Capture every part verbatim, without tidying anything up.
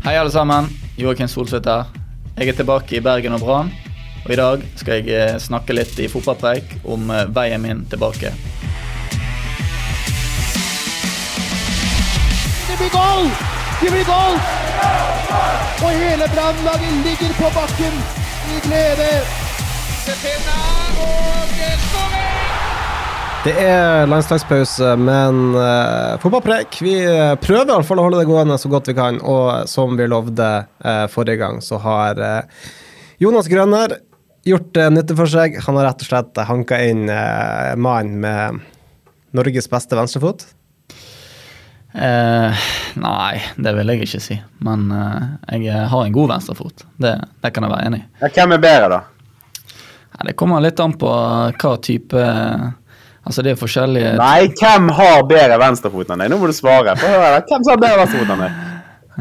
Hei alle sammen, Joakim Soltvedt her. Jeg er tilbake i Bergen og Brann, og i dag skal jeg snakke litt i fotballpreik om veien min tilbake. Det blir goal! Det blir goal! Og hele Brannlaget ligger på bakken i glede. Det er landslagspause, men uh, fotballpreik. Vi prøver i hvert fall å holde det gående så godt vi kan, og som vi lovde uh, forrige gang, så har uh, Jonas Grønner gjort uh, nytte for seg. Han har rett og slett hanket inn uh, mannen med Norges beste venstrefot. Eh, nei, det vil jeg ikke si, men uh, jeg har en god venstrefot. Det, det kan jeg være enig i. Ja, hvem er bedre da? Ja, det kommer litt an på hva type... Altså det er forskjellige... Nei, hvem har bedre venstrefot enn deg? Nå må du svare. Få høre det. Hvem har bedre venstrefot enn deg?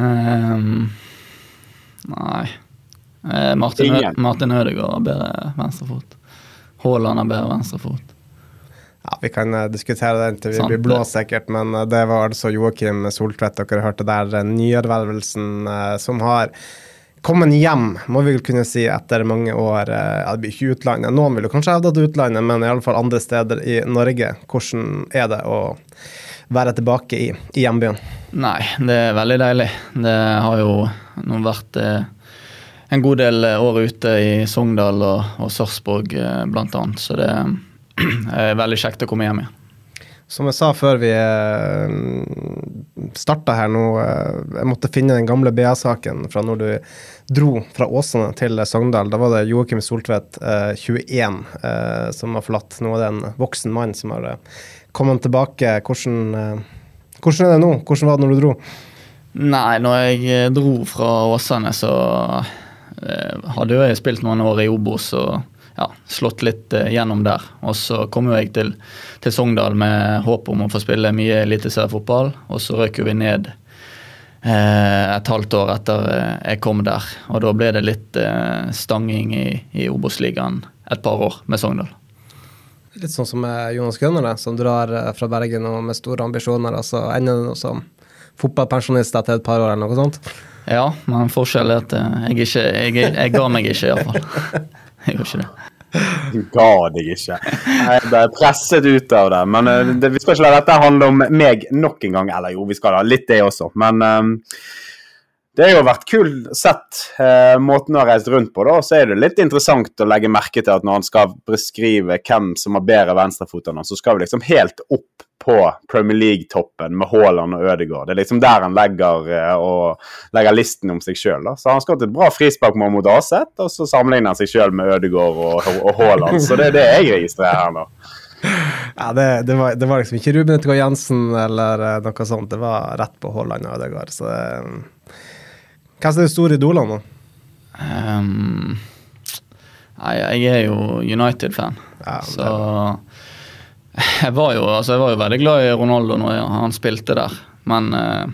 Um, nei. Uh, Martin, Ø- Martin Ødegaard har bedre venstrefot. Haaland har bedre venstrefot. Ja, vi kan uh, diskutere det til vi Sant. blir blå sikkert, men uh, det var altså Joakim Soltvedt, dere hørte der, uh, nyervervelsen uh, som har kommet hjem, må vi vel kunne si, etter mange år. Uh, ja, det blir ikke utlandet. Noen vil jo kanskje hevde at utlandet, men i alle fall andre steder i Norge. Hvordan er det å være tilbake i, i hjembyen? Nei, det er veldig deilig. Det har jo nå vært uh, en god del år ute i Sogndal og, og Sarpsborg uh, blant annet, så det er veldig kjekt å komme hjem igjen. Som jeg sa før vi startet her nå, jeg måtte finne den gamle B A-saken fra når du dro fra Åsane til Sogndal. Da var det Joakim Soltvedt, tjueen, som har forlatt. Nå er det en voksen mann som har kommet tilbake. Hvordan, hvordan er det nå? Hvordan var det når du dro? Nei, når jeg dro fra Åsane så hadde jeg spilt noen år i Obos og ja, slått litt uh, gjennom der. Og så kom jo jeg til, til Sogndal med håp om å få spille mye eliteseriefotball, og så røk vi ned uh, et halvt år etter uh, jeg kom der. Og da ble det litt uh, stanging i, i Obos-ligaen et par år med Sogndal. Litt sånn som Jonas Grønner, som drar uh, fra Bergen og med store ambisjoner, altså ender det noe som fotballpensjonist etter et par år eller noe sånt? Ja, men forskjell er at uh, jeg, ikke, jeg, jeg ga meg ikke i hvert fall. Jeg gjør ikke det. Du ga deg ikke. Jeg ble presset ut av det. Men uh, det, vi skal ikke la dette handle om meg nok en gang. Eller jo, vi skal ha litt det også. Men um, det har jo vært kult sett uh, måten å ha reist rundt på. Da. Så er det litt interessant å legge merke til at når han skal beskrive hvem som har bedre venstrefotene, så skal vi liksom helt opp på Premier League-toppen med Haaland og Ødegaard. Det er liksom der han legger, og legger listen om seg selv. Da. Så han skal til et bra frisparkmål mot A Z, og så sammenligner han seg selv med Ødegaard og, og Haaland. Så det er det jeg registrerer her nå. Ja, det, det, var, det var liksom ikke Ruben Ødegaard Jensen eller noe sånt. Det var rett på Haaland og Ødegaard. Så det, hva er det store idolene nå? Um, nei, jeg er jo United-fan. Ja, så... Jeg var, jo, altså jeg var jo veldig glad i Ronaldo når han spilte der, men eh,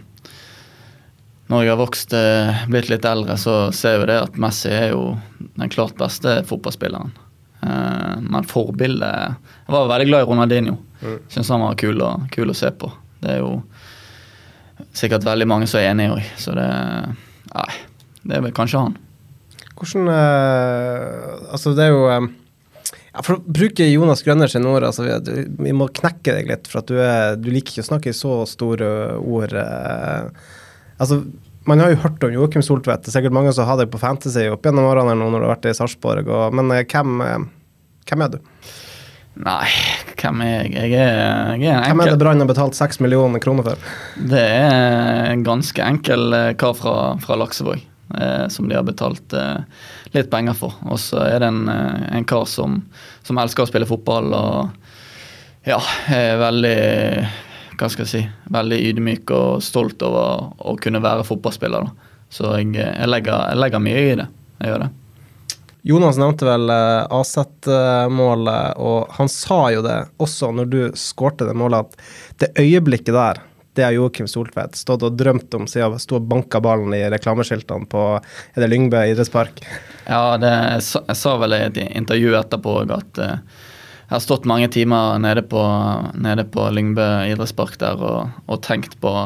når jeg har vokst, eh, blitt litt eldre, så ser vi det at Messi er jo den klart beste fotballspilleren. Eh, men forbildet, jeg var veldig glad i Ronaldinho. Mm. Synes han var kul, og, kul å se på. Det er jo sikkert veldig mange som er enige i, så det, nei, det er vel kanskje han. Hvordan, eh, altså det er jo... Eh, Ja, for å bruke Jonas Grønner sin ord, altså, vi, vi må knekke deg litt, for at du, er, du liker ikke å snakke i så store ord. Eh, altså, man har jo hørt om Joakim Soltvedt, det er sikkert mange som har det på fantasy opp gjennom årene nå når du har vært i Sarpsborg, og, men eh, hvem, eh, hvem er du? Nei, hvem er jeg? Jeg er, jeg er en enkel... Hvem er det Brann har betalt seks millioner kroner for? Det er en ganske enkel kar fra, fra Laksevåg, eh, som de har betalt... Eh, litt penger for, og så er det en, en kar som, som elsker å spille fotball, og ja, er veldig, hva skal jeg si, veldig ydmyk og stolt over å kunne være fotballspiller. Da. Så jeg, jeg, legger, jeg legger mye i det, jeg gjør det. Jonas nevnte vel A Z-målet, og han sa jo det også når du skårte det målet, at det øyeblikket der, det har Joakim Soltvedt stått og drømt om siden jeg stod og banket ballen i reklameskiltene på er det Lyngby idrettspark. Ja, det, jeg, jeg sa vel i et intervju etterpå at uh, jeg har stått mange timer nede på, nede på Lyngby idrettspark der og, og tenkt på,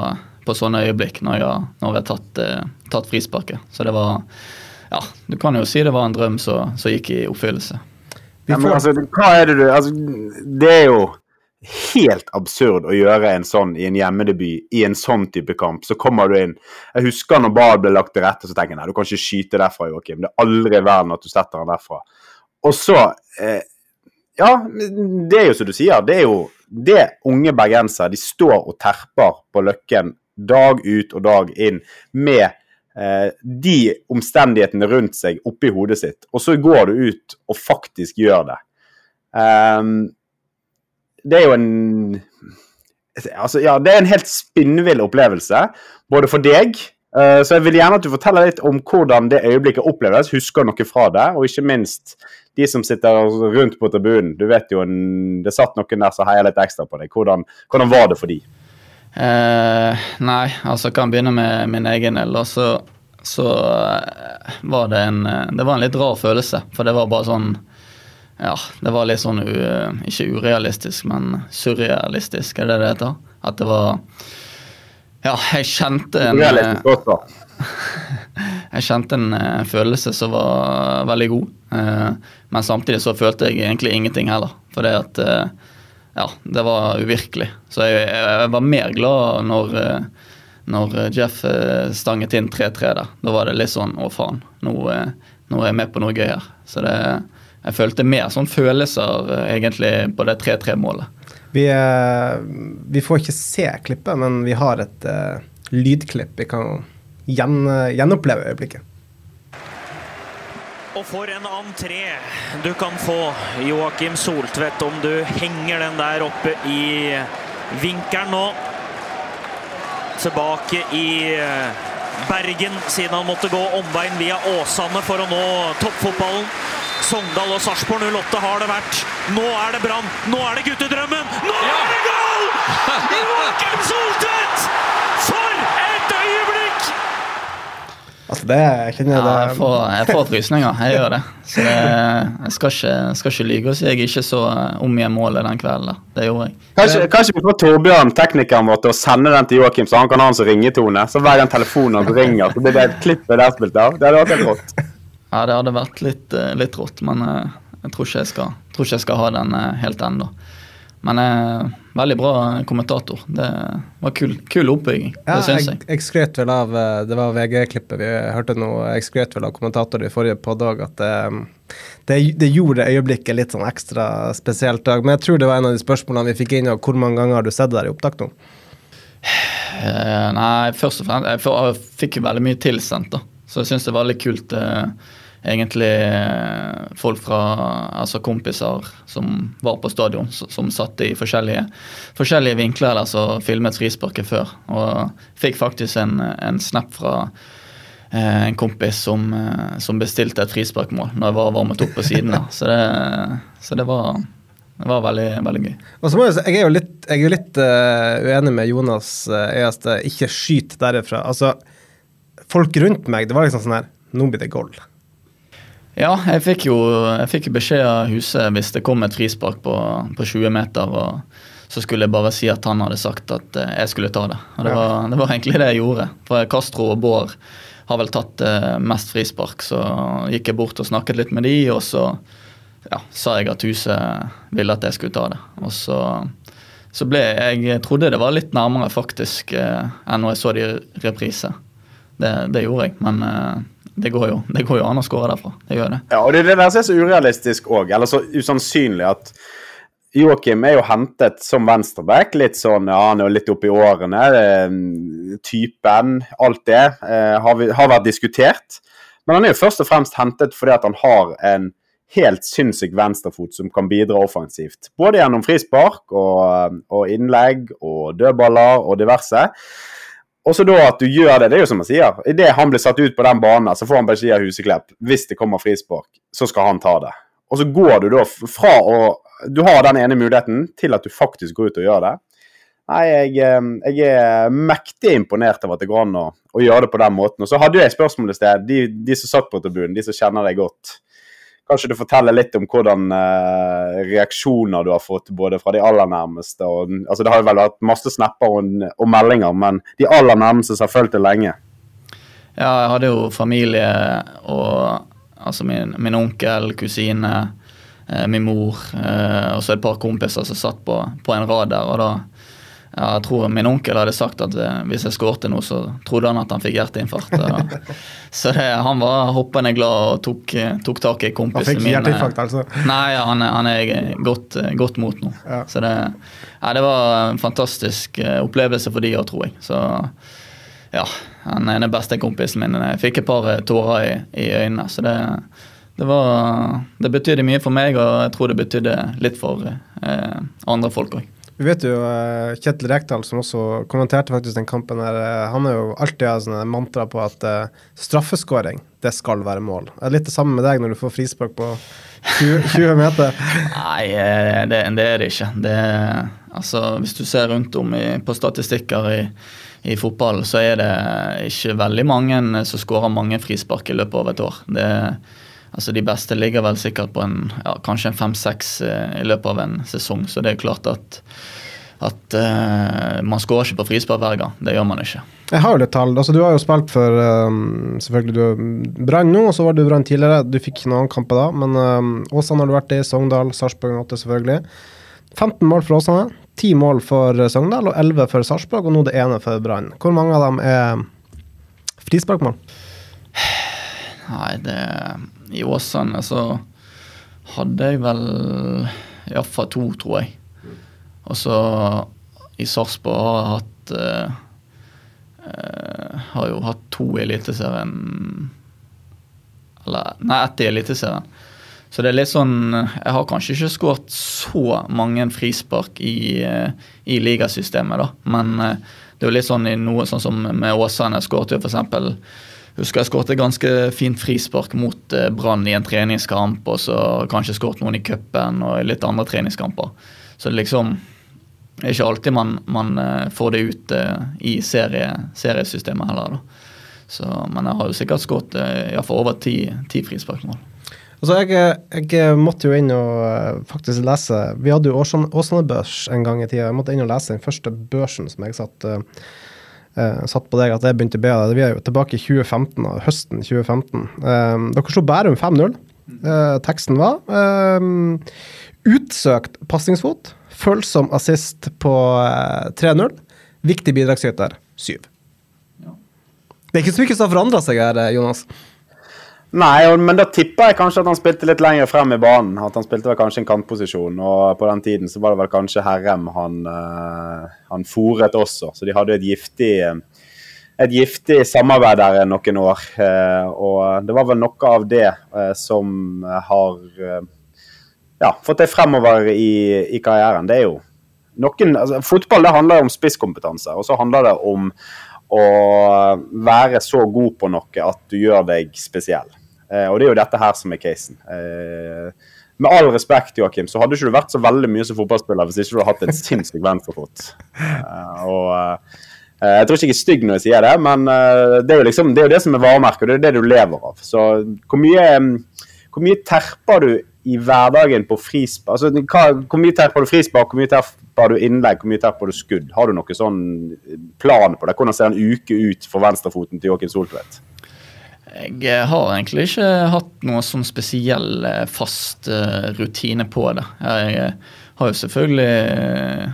på sånne øyeblikk når jeg, når jeg har tatt, eh, tatt frisparket. Så det var, ja, du kan jo si det var en drøm som gikk i oppfyllelse. Ja, men altså, hva er det du, altså, det er jo helt absurd å gjøre en sånn i en hjemmedebut, i en sånn type kamp. Så kommer du inn, jeg husker når ball ble lagt til rette, så tenker jeg, nei, du kan ikke skyte derfra, Joakim. Det er aldri i verden at du setter han derfra. Og så, eh, ja, det er jo som du sier, det er jo det unge bergenser, de står og terper på Løkken dag ut og dag inn med eh, de omstendighetene rundt seg oppi hodet sitt, og så går du ut og faktisk gjør det. Um, det er jo en altså, ja, det er en helt spinnvill opplevelse, både for deg, uh, så jeg vil gjerne at du forteller litt om hvordan det øyeblikket oppleves, husker noe fra det, og ikke minst de som sitter rundt på tribunen, du vet jo, en, det satt noen der som heier litt ekstra på deg. Hvordan, hvordan var det for de? Eh, nei, altså jeg kan begynne med min egen del, og så, så eh, var det en, det var en litt rar følelse, for det var bare sånn, ja, det var litt sånn, u, ikke urealistisk, men surrealistisk, er det det heter? At det var, ja, jeg kjente en... Urealistisk også. Jeg kjente en uh, følelse som var veldig god, uh, men samtidig så følte jeg egentlig ingenting heller, for det at uh, ja, det var uvirkelig. Så jeg, jeg var mer glad når, uh, når Jeff uh, stanget inn tre tre der. Da var det litt sånn, å faen, nå, uh, nå er jeg med på noe gøy her. Så det, jeg følte mer sånn følelser uh, egentlig på det tre tre-målet. Vi, uh, vi får ikke se klippet, men vi har et uh, lydklipp vi kan Gjen, gjenoppleve øyeblikket. Og for en entré du kan få, Joakim Soltvedt, om du henger den der oppe i vinkelen nå. Tilbake i Bergen, siden han måtte gå omveien via Åsane for å nå toppfotballen. Sogndal og Sarpsborg null åtte har det vært. Nå er det Brann, nå er det guttedrømmen, nå ja! Er det goal! Joakim Soltvedt! For et øyeblikk! Altså det, jeg kjenner ja, det. Jeg får, jeg får frysninger, jeg gjør det. Så det, jeg skal ikke, skal ikke lyge og si jeg ikke så om igjen målet den kvelden. Det gjorde jeg. Kanskje, kanskje vi får Torbjørn, teknikeren vår, til å sende den til Joakim, så han kan ha en som ringetone. Så hver gang telefonen han ringer, så blir det et klipp der spilt av. Det hadde vært helt rått. Ja, det hadde vært litt, litt rått, men jeg tror ikke jeg skal, tror ikke jeg skal ha den helt enda. Men eh, veldig bra kommentator. Det var kul, kul oppbygging, ja, det synes jeg. jeg. Jeg skrøt vel av, det var V G-klippet vi hørte nå, jeg skrøt vel av kommentator i forrige poddag, at det, det, det gjorde øyeblikket litt sånn ekstra spesielt dag. Men jeg tror det var en av de spørsmålene vi fikk inn, og hvor mange ganger har du sett det der i opptak nå? Eh, nei, først og fremst, jeg, jeg fikk jo veldig mye tilsendt da. Så jeg synes det var litt kult eh, egentlig folk fra, altså kompiser som var på stadion, som satt i forskjellige, forskjellige vinkler eller så filmet frisparket før. Og fikk faktisk en, en snap fra eh, en kompis som, eh, som bestilte et frisparkmål når jeg var varmet opp på siden der. Så det, så det var... Det var veldig, veldig gøy. Og så må jeg si, jeg er jo litt, jeg er litt uh, uenig med Jonas uh, i at ikke skyt derifra. Altså, folk rundt meg, det var liksom sånn her, nå blir det goal. Ja, jeg fikk jo jeg fikk beskjed av huset hvis det kom et frispark på, på tjue meter, og så skulle jeg bare si at han hadde sagt at uh, jeg skulle ta det. Og det, ja. var, det var egentlig det jeg gjorde. For Castro og Bård har vel tatt uh, mest frispark, så gikk jeg bort og snakket litt med de, og så ja, sa jeg at huset ville at jeg skulle ta det. Og så, så ble jeg, jeg trodde det var litt nærmere faktisk eh, enn når jeg så det i reprise. Det, det gjorde jeg, men eh, det, går jo, det går jo an å skåre derfra. Det gjør det. Ja, og det, det der er så urealistisk også, eller så usannsynlig at Joakim er jo hentet som venstreback, litt sånn, ja, han er jo litt oppe i årene, typen, alt det, eh, har, vi, har vært diskutert. Men han er jo først og fremst hentet fordi at han har en helt sinnssyk venstrefot som kan bidra offensivt. Både gjennom frispark og, og innlegg og dødballer og diverse. Og så da at du gjør det, det er jo som man sier, i det han blir satt ut på den banen, så får han beskjed av Huseklepp, hvis det kommer frispark, så skal han ta det. Og så går du da fra å, du har den ene muligheten til at du faktisk går ut og gjør det. Nei, jeg, jeg er mektig imponert av at det går an å, å gjøre det på den måten. Og så hadde jeg spørsmål i sted, de, de som satt på tribunen, de som kjenner deg godt, kanskje du forteller litt om hvordan uh, reaksjoner du har fått, både fra de aller nærmeste, og, altså det har jo vel vært masse snapper og, og meldinger, men de aller nærmeste har følt det lenge. Ja, jeg hadde jo familie, og altså min, min onkel, kusine, eh, min mor, eh, og så et par kompiser som satt på, på en rad der, og da ja, jeg tror min onkel hadde sagt at eh, hvis jeg skårte noe, så trodde han at han fikk hjerteinfarkt. Ja. Så det, han var hoppende glad og tok, tok tak i kompisen min. Han fikk hjerteinfarkt, altså? Nei, ja, han, han er godt, godt mot nå. Ja. Så det, ja, det var en fantastisk opplevelse for de også, tror jeg. Så ja, han er den beste kompisen min. Jeg fikk et par tårer i, i øynene, så det, det, var, det betydde mye for meg, og jeg tror det betydde litt for eh, andre folk også. Vi vet jo uh, Kjetil Rekdal, som også kommenterte faktisk den kampen her, uh, han er jo alltid har sånne mantra på at uh, straffeskåring, det skal være mål. Er det litt det samme med deg når du får frispark på tjue, tjue meter? Nei, det, det er det ikke. Det, altså, hvis du ser rundt om i, på statistikker i, i fotball, så er det ikke veldig mange som skårer mange frispark i løpet av et år. Det Altså de beste ligger vel sikkert på en, ja, kanskje en fem-seks i løpet av en sesong, så det er klart at, at uh, man skårer ikke på frispark hver gang. Det gjør man ikke. Jeg har jo litt tall. Altså, du har jo spilt for, um, selvfølgelig du Brann nå, og så var du Brann tidligere. Du fikk ikke noen kamper da, men um, Åsane har du vært i, Sogndal, Sarpsborg åtte selvfølgelig. femten mål for Åsane, ti mål for Sogndal, og elleve for Sarpsborg, og nå det ene for Brann. Hvor mange av dem er frisparkmål? Nei, det i Åsane så hadde jeg vel i hvert fall to, tror jeg. Og så i Sarpsborg har jeg hatt uh, uh, har jo hatt to i Eliteserien, eller nei, ett i Eliteserien. Så det er litt sånn, jeg har kanskje ikke skåret så mange frispark i, uh, i ligasystemet da, men uh, det er jo litt sånn i noe sånn som med Åsane, jeg skåret jo for eksempel husker jeg skåret et ganske fint frispark mot eh, Brann i en treningskamp, og så kanskje skåret noen i cupen og i litt andre treningskamper. Så det liksom er ikke alltid man, man eh, får det ut eh, i serie, seriesystemet heller. Da. Så, men jeg har jo sikkert skåret eh, i hvert fall over ti, ti frisparkmål. Altså jeg, jeg måtte jo inn og faktisk lese, vi hadde jo Åsane-børs en gang i tiden, jeg måtte inn og lese den første børsen som jeg satt uh, Uh, satt på deg at jeg begynte å be deg. Vi er jo tilbake i tjue femten, høsten tjue femten. Uh, dere slog Bærum fem null. Uh, teksten var uh, utsøkt passingsfot, følsom assist på uh, tre null, viktig bidragsyter, syv. Ja. Det er ikke så mye som har forandret seg her, Jonas. Nei, men da tipper jeg kanskje at han spilte litt lenger frem i banen, at han spilte vel kanskje en kantposisjon, og på den tiden så var det vel kanskje Herrem han, uh, han foret også, så de hadde et giftig, et giftig samarbeid der noen år, uh, og det var vel noe av det uh, som har uh, ja, fått det fremover i, i karrieren. Det er jo noen, altså, fotball det handler om spisskompetanse, og så handler det om å være så god på noe at du gjør deg spesiell. Eh, og det er jo dette her som er casen. Eh, med all respekt, Joakim, så hadde ikke du vært så veldig mye som fotballspiller hvis ikke du hadde hatt en sinnssyk venstrefot. Eh, og eh, jeg tror ikke jeg er stygg når jeg sier det, men eh, det er jo liksom, det er jo det som er varemerket, og det er det du lever av. Så hvor mye, hvor mye terper du i hverdagen på frispark? Altså, hva, hvor mye terper du frispark, hvor mye terper du innlegg, hvor mye terper du skudd? Har du noe sånn plan på det? Hvordan ser en uke ut for venstrefoten til Joakim Soltvedt? Jeg har egentlig ikke hatt noe sånn spesiell fast rutine på det. Jeg har jo selvfølgelig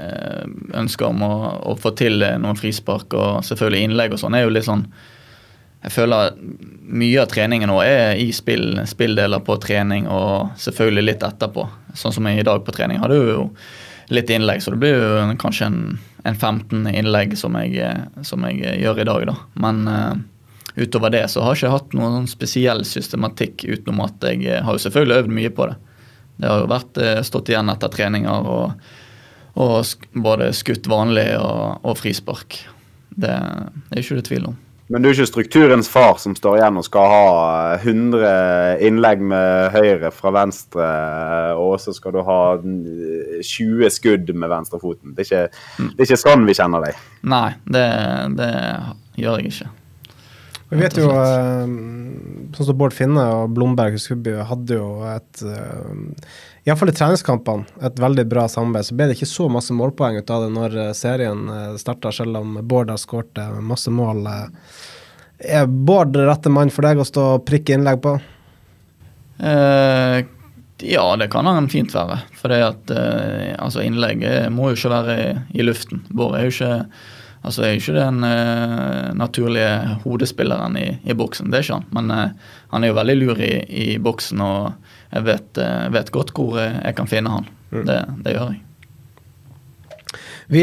ønsket om å, å få til noen frispark, og selvfølgelig innlegg og sånn er jo litt sånn. Jeg føler at mye av treningen nå er i spill, spilldeler på trening, og selvfølgelig litt etterpå. Sånn som jeg i dag på trening hadde jo litt innlegg, så det blir jo kanskje en, en femten innlegg som jeg, som jeg gjør i dag da. Men uh, utover det så har jeg ikke hatt noen spesiell systematikk utenom at jeg har jo selvfølgelig øvd mye på det. Det har jo vært uh, stått igjen etter treninger og, og sk- både skutt vanlig og, og frispark. Det, det er ikke det tvil om. Men du er ikke strukturens far som står igjen og skal ha hundre innlegg med høyre fra venstre, og så skal du ha tjue skudd med venstrefoten. Det er ikke, det er ikke sånn vi kjenner deg. Nei, det, det gjør jeg ikke. Vi vet jo, sånn som Bård Finne og Blomberg Husby hadde jo et, i hvert fall i treningskampene, et veldig bra samarbeid, så ble det ikke så masse målpoeng ut av det når serien startet, selv om Bård har skåret masse mål. Er Bård rette mann for deg å stå og prikke innlegg på? Eh, ja, det kan han fint være, for det at eh, altså innlegg må jo ikke være i, i luften. Bård er jo ikke Altså er jo ikke den uh, naturlige hodespilleren i, i boksen, det er ikke han. Men uh, han er jo veldig lur i, i boksen, og jeg vet, uh, vet godt hvor jeg kan finne han. Mm. Det, det gjør jeg. Vi,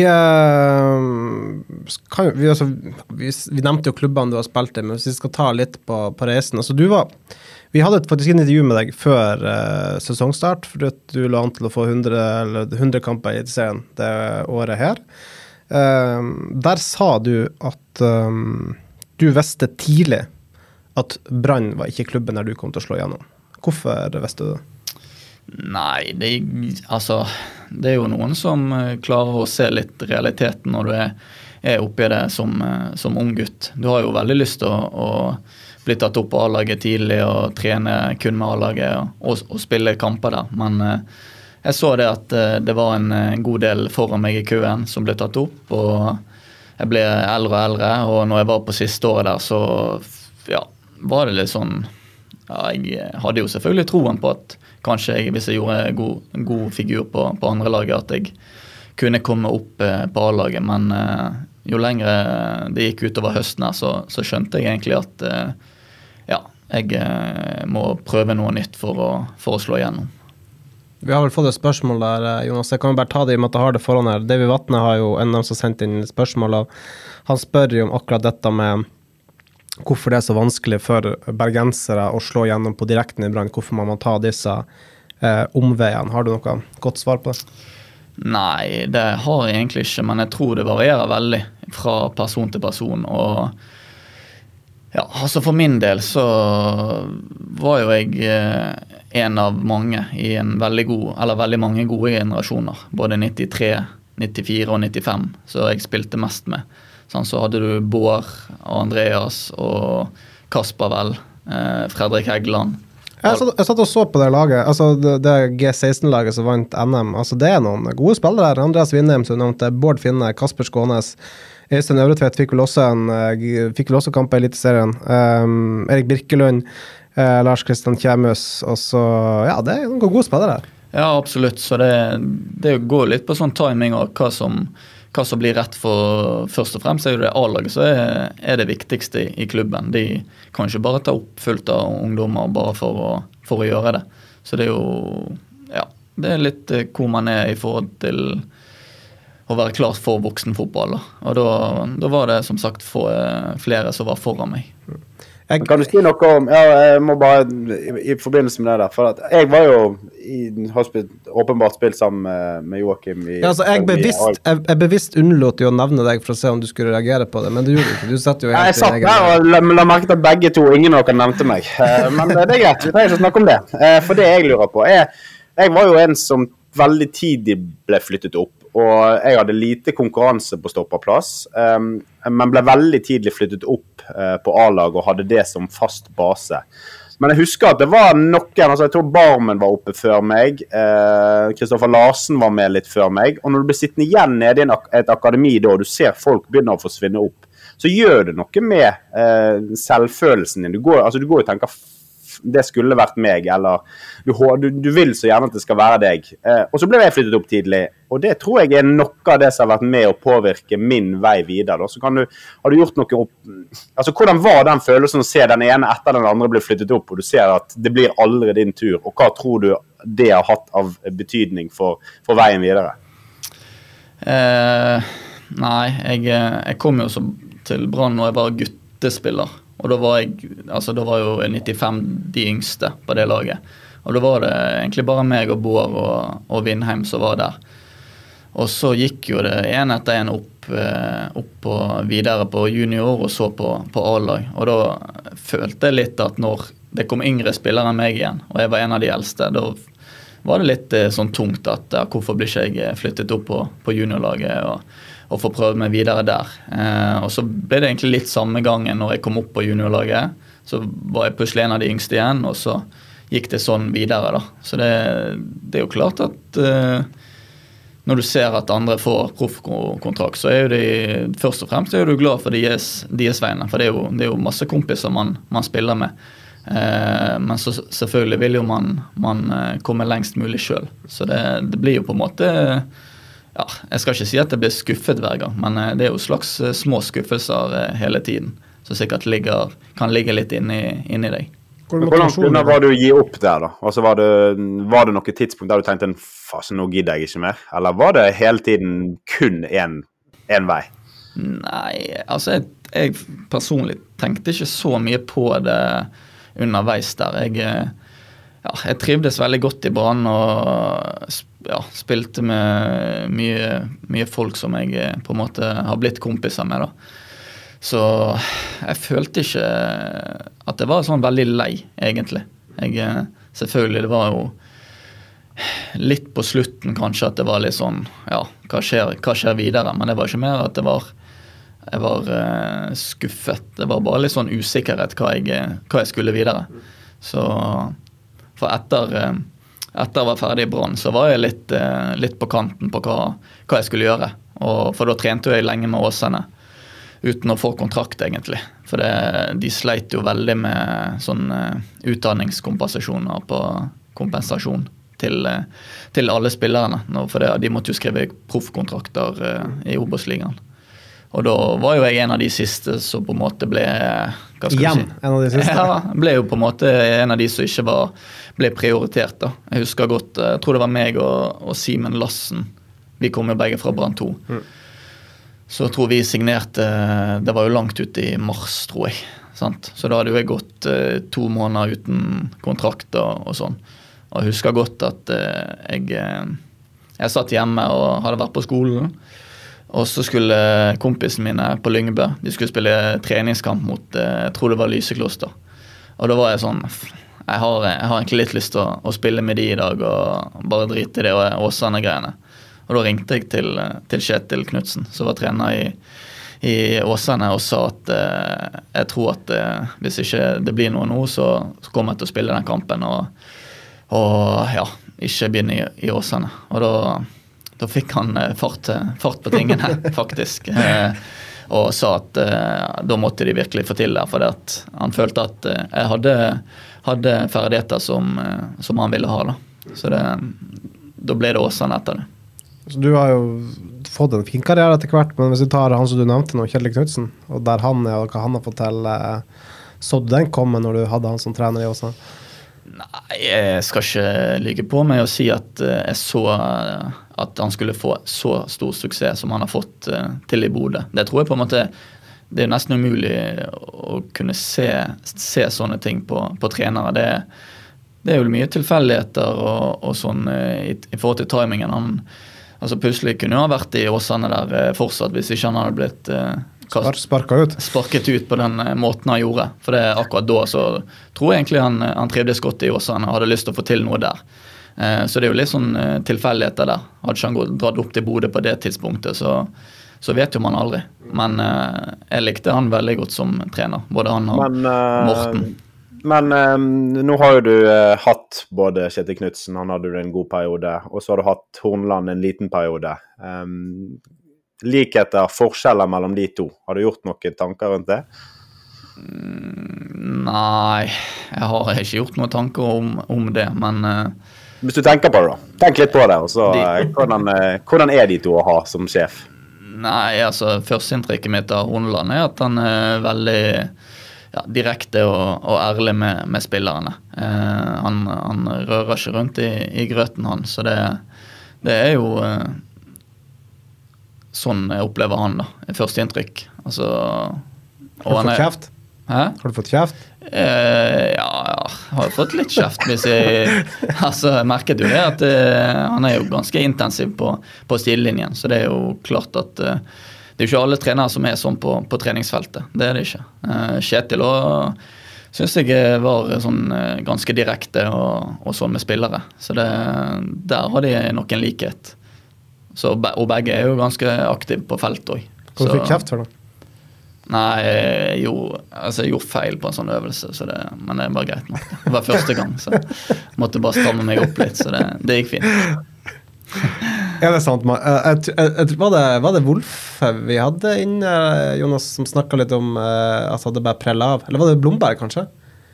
uh, kan, vi, altså, vi, vi nevnte jo klubbene du har spilt i, men hvis vi skal ta litt på, på reisen. Altså, du var, vi hadde faktisk en intervju med deg før uh, sesongstart, for du la an til å få hundre, eller hundre kamper i serien det året her. Uh, der sa du at um, du visste tidlig at Brann var ikke klubben der du kom til å slå gjennom. Hvorfor visste du det? Nei, det, altså, det er jo noen som klarer å se litt realiteten når du er, er oppe i det som, som ung gutt. Du har jo veldig lyst til å, å bli tatt opp på A-laget tidlig og trene kun med A-laget og, og, og spille kamper der, men uh, jeg så det at det var en god del foran meg i køen som ble tatt opp, og jeg ble eldre og eldre, og når jeg var på siste året der, så ja, var det litt sånn, ja, jeg hadde jo selvfølgelig troen på at kanskje jeg, hvis jeg gjorde en god, en god figur på, på andre laget, at jeg kunne komme opp på A-laget, men jo lengre det gikk utover høsten her, så, så skjønte jeg egentlig at ja, jeg må prøve noe nytt for å, for å slå igjennom. Vi har vel fått et spørsmål der, Jonas. Jeg kan jo bare ta det i og med at jeg har det foran her. David Vatne har jo en av dem som sendt inn spørsmål, og han spør jo om akkurat dette med hvorfor det er så vanskelig for bergensere å slå gjennom på direkten i Brann. Hvorfor må man ta disse eh, omveiene? Har du noe godt svar på det? Nei, det har jeg egentlig ikke, men jeg tror det varierer veldig fra person til person, og ja, altså for min del så var jo jeg eh, en av mange i en veldig god, eller veldig mange gode generasjoner, både nittitre, nittifire og nittifem, så jeg spilte mest med. Sånn, så hadde du Bård, Andreas og Kasper vel, eh, Fredrik Heggeland. Jeg satt, jeg satt og så på det laget, altså det, det G seksten-laget som vant N M, altså det er noen gode spillere her. Andreas Vindheim som nevnte, Bård Finne, Kasper Skånes, Øystein Øvretvedt fikk vel også en fikk vel også kamp i Eliteserien. Um, Erik Birkelund, uh, Lars Kristian Kjærmøs, og så ja, det er noen gode spillere her. Ja, absolutt. Så det, det går litt på sånn timing og hva som, hva som blir rett for. Først og fremst er jo det A-laget så er, er det viktigste i, i klubben. De kan ikke bare ta opp fullt av ungdommer bare for å, for å gjøre det. Så det er jo ja, det er litt hvor man er i forhold til å være klart for voksenfotball. Og da, da var det som sagt for, flere som var foran meg. Jeg, kan du si noe om, ja, jeg må bare i, i forbindelse med det der, for at jeg var jo i, har spilt, åpenbart spilt sammen med, med Joakim i, ja, altså, jeg, bevisst, jeg, jeg bevisst unnlot jo å nevne deg for å se om du skulle reagere på det, men du gjorde ikke, du satt jo helt jeg satt der og la, la merke til at begge to, ingen av dere nevnte meg, men det er greit, vi trenger ikke snakke om det, for det jeg lurer på er, jeg var jo en som veldig tidlig ble flyttet opp, og jeg hadde lite konkurranse på stopperplass, um, men ble veldig tidlig flyttet opp uh, på A-lag og hadde det som fast base. Men jeg husker at det var noen, altså jeg tror Barmen var oppe før meg, Kristoffer uh, Larsen var med litt før meg, og når du blir sittende igjen nede i en, et akademi da, og du ser folk begynner å forsvinne opp, så gjør det noe med uh, selvfølelsen din. Du går, altså du går og tenker, det skulle vært meg, eller du, du, du vil så gjerne at det skal være deg. Eh, og så ble jeg flyttet opp tidlig, og det tror jeg er noe av det som har vært med å påvirke min vei videre. Så kan du, har du gjort noe opp... Altså, hvordan var den følelsen å se den ene etter den andre bli flyttet opp, og du ser at det blir aldri din tur, og hva tror du det har hatt av betydning for, for veien videre? Eh, nei, jeg, jeg kom jo så til Brann når jeg var guttespiller. Og da var jeg, altså da var jo nittifem de yngste på det laget. Og da var det egentlig bare meg og Bård og, og Vindheim som var der. Og så gikk jo det en etter en opp, opp på, videre på junior og så på, på A-lag. Og da følte jeg litt at når det kom yngre spillere enn meg igjen, og jeg var en av de eldste, da var det litt sånn tungt at ja, hvorfor blir ikke jeg flyttet opp på, på juniorlaget og og få prøve meg videre der. Eh, og så ble det egentlig litt samme gangen når jeg kom opp på juniorlaget. Så var jeg plutselig en av de yngste igjen, og så gikk det sånn videre da. Så det, det er jo klart at eh, når du ser at andre får proffkontrakt, så er jo de, først og fremst er du glad for deres, deres vegne, for det er, jo, det er jo masse kompiser man, man spiller med. Eh, men så selvfølgelig vil jo man, man komme lengst mulig selv. Så det, det blir jo på en måte, ja, jeg skal ikke si at jeg blir skuffet hver gang, men det er jo slags små skuffelser hele tiden, som sikkert ligger, kan ligge litt inni, inni deg. Hvor langt unna var du å gi opp der da? Altså var det, var det noe tidspunkt der du tenkte, fasen, nå gidder jeg ikke mer? Eller var det hele tiden kun en, en vei? Nei, altså jeg, jeg personlig tenkte ikke så mye på det underveis der. Jeg, ja, jeg trivdes veldig godt i Brann og ja, spilte med mye, mye folk som jeg på en måte har blitt kompiser med da. Så jeg følte ikke at det var sånn veldig lei, egentlig. Jeg, selvfølgelig, det var jo litt på slutten kanskje at det var litt sånn, ja, hva skjer, hva skjer videre? Men det var ikke mer at det var, jeg var uh, skuffet. Det var bare litt sånn usikkerhet hva jeg, hva jeg skulle videre. Så for etter, uh, etter jeg var ferdig i Brann, så var jeg litt, uh, litt på kanten på hva, hva jeg skulle gjøre. Og for da trente jeg lenge med Åsane, uten å få kontrakt egentlig. For det, de sleit jo veldig med sånn uh, utdanningskompensasjoner på kompensasjon til, uh, til alle spillerne. For det, de måtte jo skrive proffkontrakter uh, i Obos-ligaen. Og da var jo jeg en av de siste som på en måte ble, hva skal Igjen, si? en av de siste? Ja, ble jo på en måte en av de som ikke var, ble prioritert da. Jeg husker godt, jeg tror det var meg og, og Simen Lassen. Vi kom jo begge fra Brann to. Mm. Så jeg tror vi signerte, det var jo langt ut i mars, tror jeg. Sant? Så da hadde jo jeg gått eh, to måneder uten kontrakt og, og sånn. Og jeg husker godt at eh, jeg, eh, jeg satt hjemme og hadde vært på skolen, og så skulle kompisen mine på Lyngebø, de skulle spille treningskamp mot, eh, jeg tror det var Lysekloster. Og da var jeg sånn, jeg har, jeg har egentlig litt lyst til å, å spille med de i dag, og bare drite i det og Åsane-greiene. Og da ringte jeg til, til Kjetil Knudsen, som var trener i, i Åsane, og sa at eh, jeg tror at eh, hvis ikke det blir noe nå, så, så kommer jeg til å spille den kampen, og, og ja, ikke begynne i, i Åsane. Og da, da fikk han eh, fart, fart på tingene, faktisk. Eh, og sa at eh, da måtte de virkelig få til det, for det at han følte at eh, jeg hadde, hadde ferdigheter som, eh, som han ville ha. Da. Så det, da ble det Åsane etter det. Så du har jo fått en fin karriere etter hvert, men hvis du tar han som du nevnte nå, Kjetil Knudsen, og der han er, og hva han har fått til, så du den komme når du hadde han som trener i Åsane? Nei, jeg skal ikke ligge på meg og si at jeg så at han skulle få så stor suksess som han har fått til i Bodø. Det tror jeg på en måte, det er nesten umulig å kunne se, se sånne ting på, på trenere. Det, det er jo mye tilfeldigheter og, og sånn i, i forhold til timingen. Han Altså plutselig kunne han vært i Åsane der eh, fortsatt, hvis ikke han hadde blitt eh, kast, Sparket ut. sparket ut på den eh, måten han gjorde. For det akkurat da så tror jeg egentlig han, han trivdes godt i Åsane og hadde lyst til å få til noe der. Eh, så det er jo litt sånn eh, tilfeldigheter der. Hadde ikke han gått, dratt opp til Bodø på det tidspunktet, så, så vet jo man aldri. Men eh, jeg likte han veldig godt som trener, både han og Men, uh... Morten. Men um, nå har jo du uh, hatt både Kjetil Knudsen, han hadde du en god periode, og så har du hatt Hornland en liten periode. Um, likheter, forskjeller mellom de to. Har du gjort noen tanker rundt det? Mm, nei, jeg har ikke gjort noen tanker om, om det, men... Uh, Hvis du tenker på det da, tenk litt på det, og så de, uh, hvordan, uh, hvordan er de to å ha som sjef? Nei, altså, førsteinntrykket mitt av Hornland er at han er veldig... Ja, direkte og, og ærlig med, med spillerne. Eh, han, han rører ikke rundt i, i grøten han, så det, det er jo eh, sånn jeg opplever han da, første inntrykk. Altså, har du fått kjeft? Hæ? Har du fått kjeft? Eh, ja, ja, har fått litt kjeft hvis jeg, altså jeg merket jo det at eh, han er jo ganske intensiv på, på sidelinjen, så det er jo klart at eh, det er jo ikke alle trenere som er sånn på, på treningsfeltet. Det er det ikke. Uh, Kjetil og, synes jeg var sånn, uh, ganske direkte og, og sånn med spillere. Så det, der har de nok en likhet. Så, og begge er jo ganske aktive på felt også. Hva du fikk kjeft for da? Nei, jeg gjorde, altså jeg gjorde feil på en sånn øvelse, så det, men det var greit nok. Det var første gang, så jeg måtte bare stramme meg opp litt, så det, det gikk fint. Ja, det er sant. Jeg, jeg, jeg, var, det, var det Wolfe vi hadde inne, Jonas, som snakket litt om at det bare prellet av? Eller var det Blomberg, kanskje?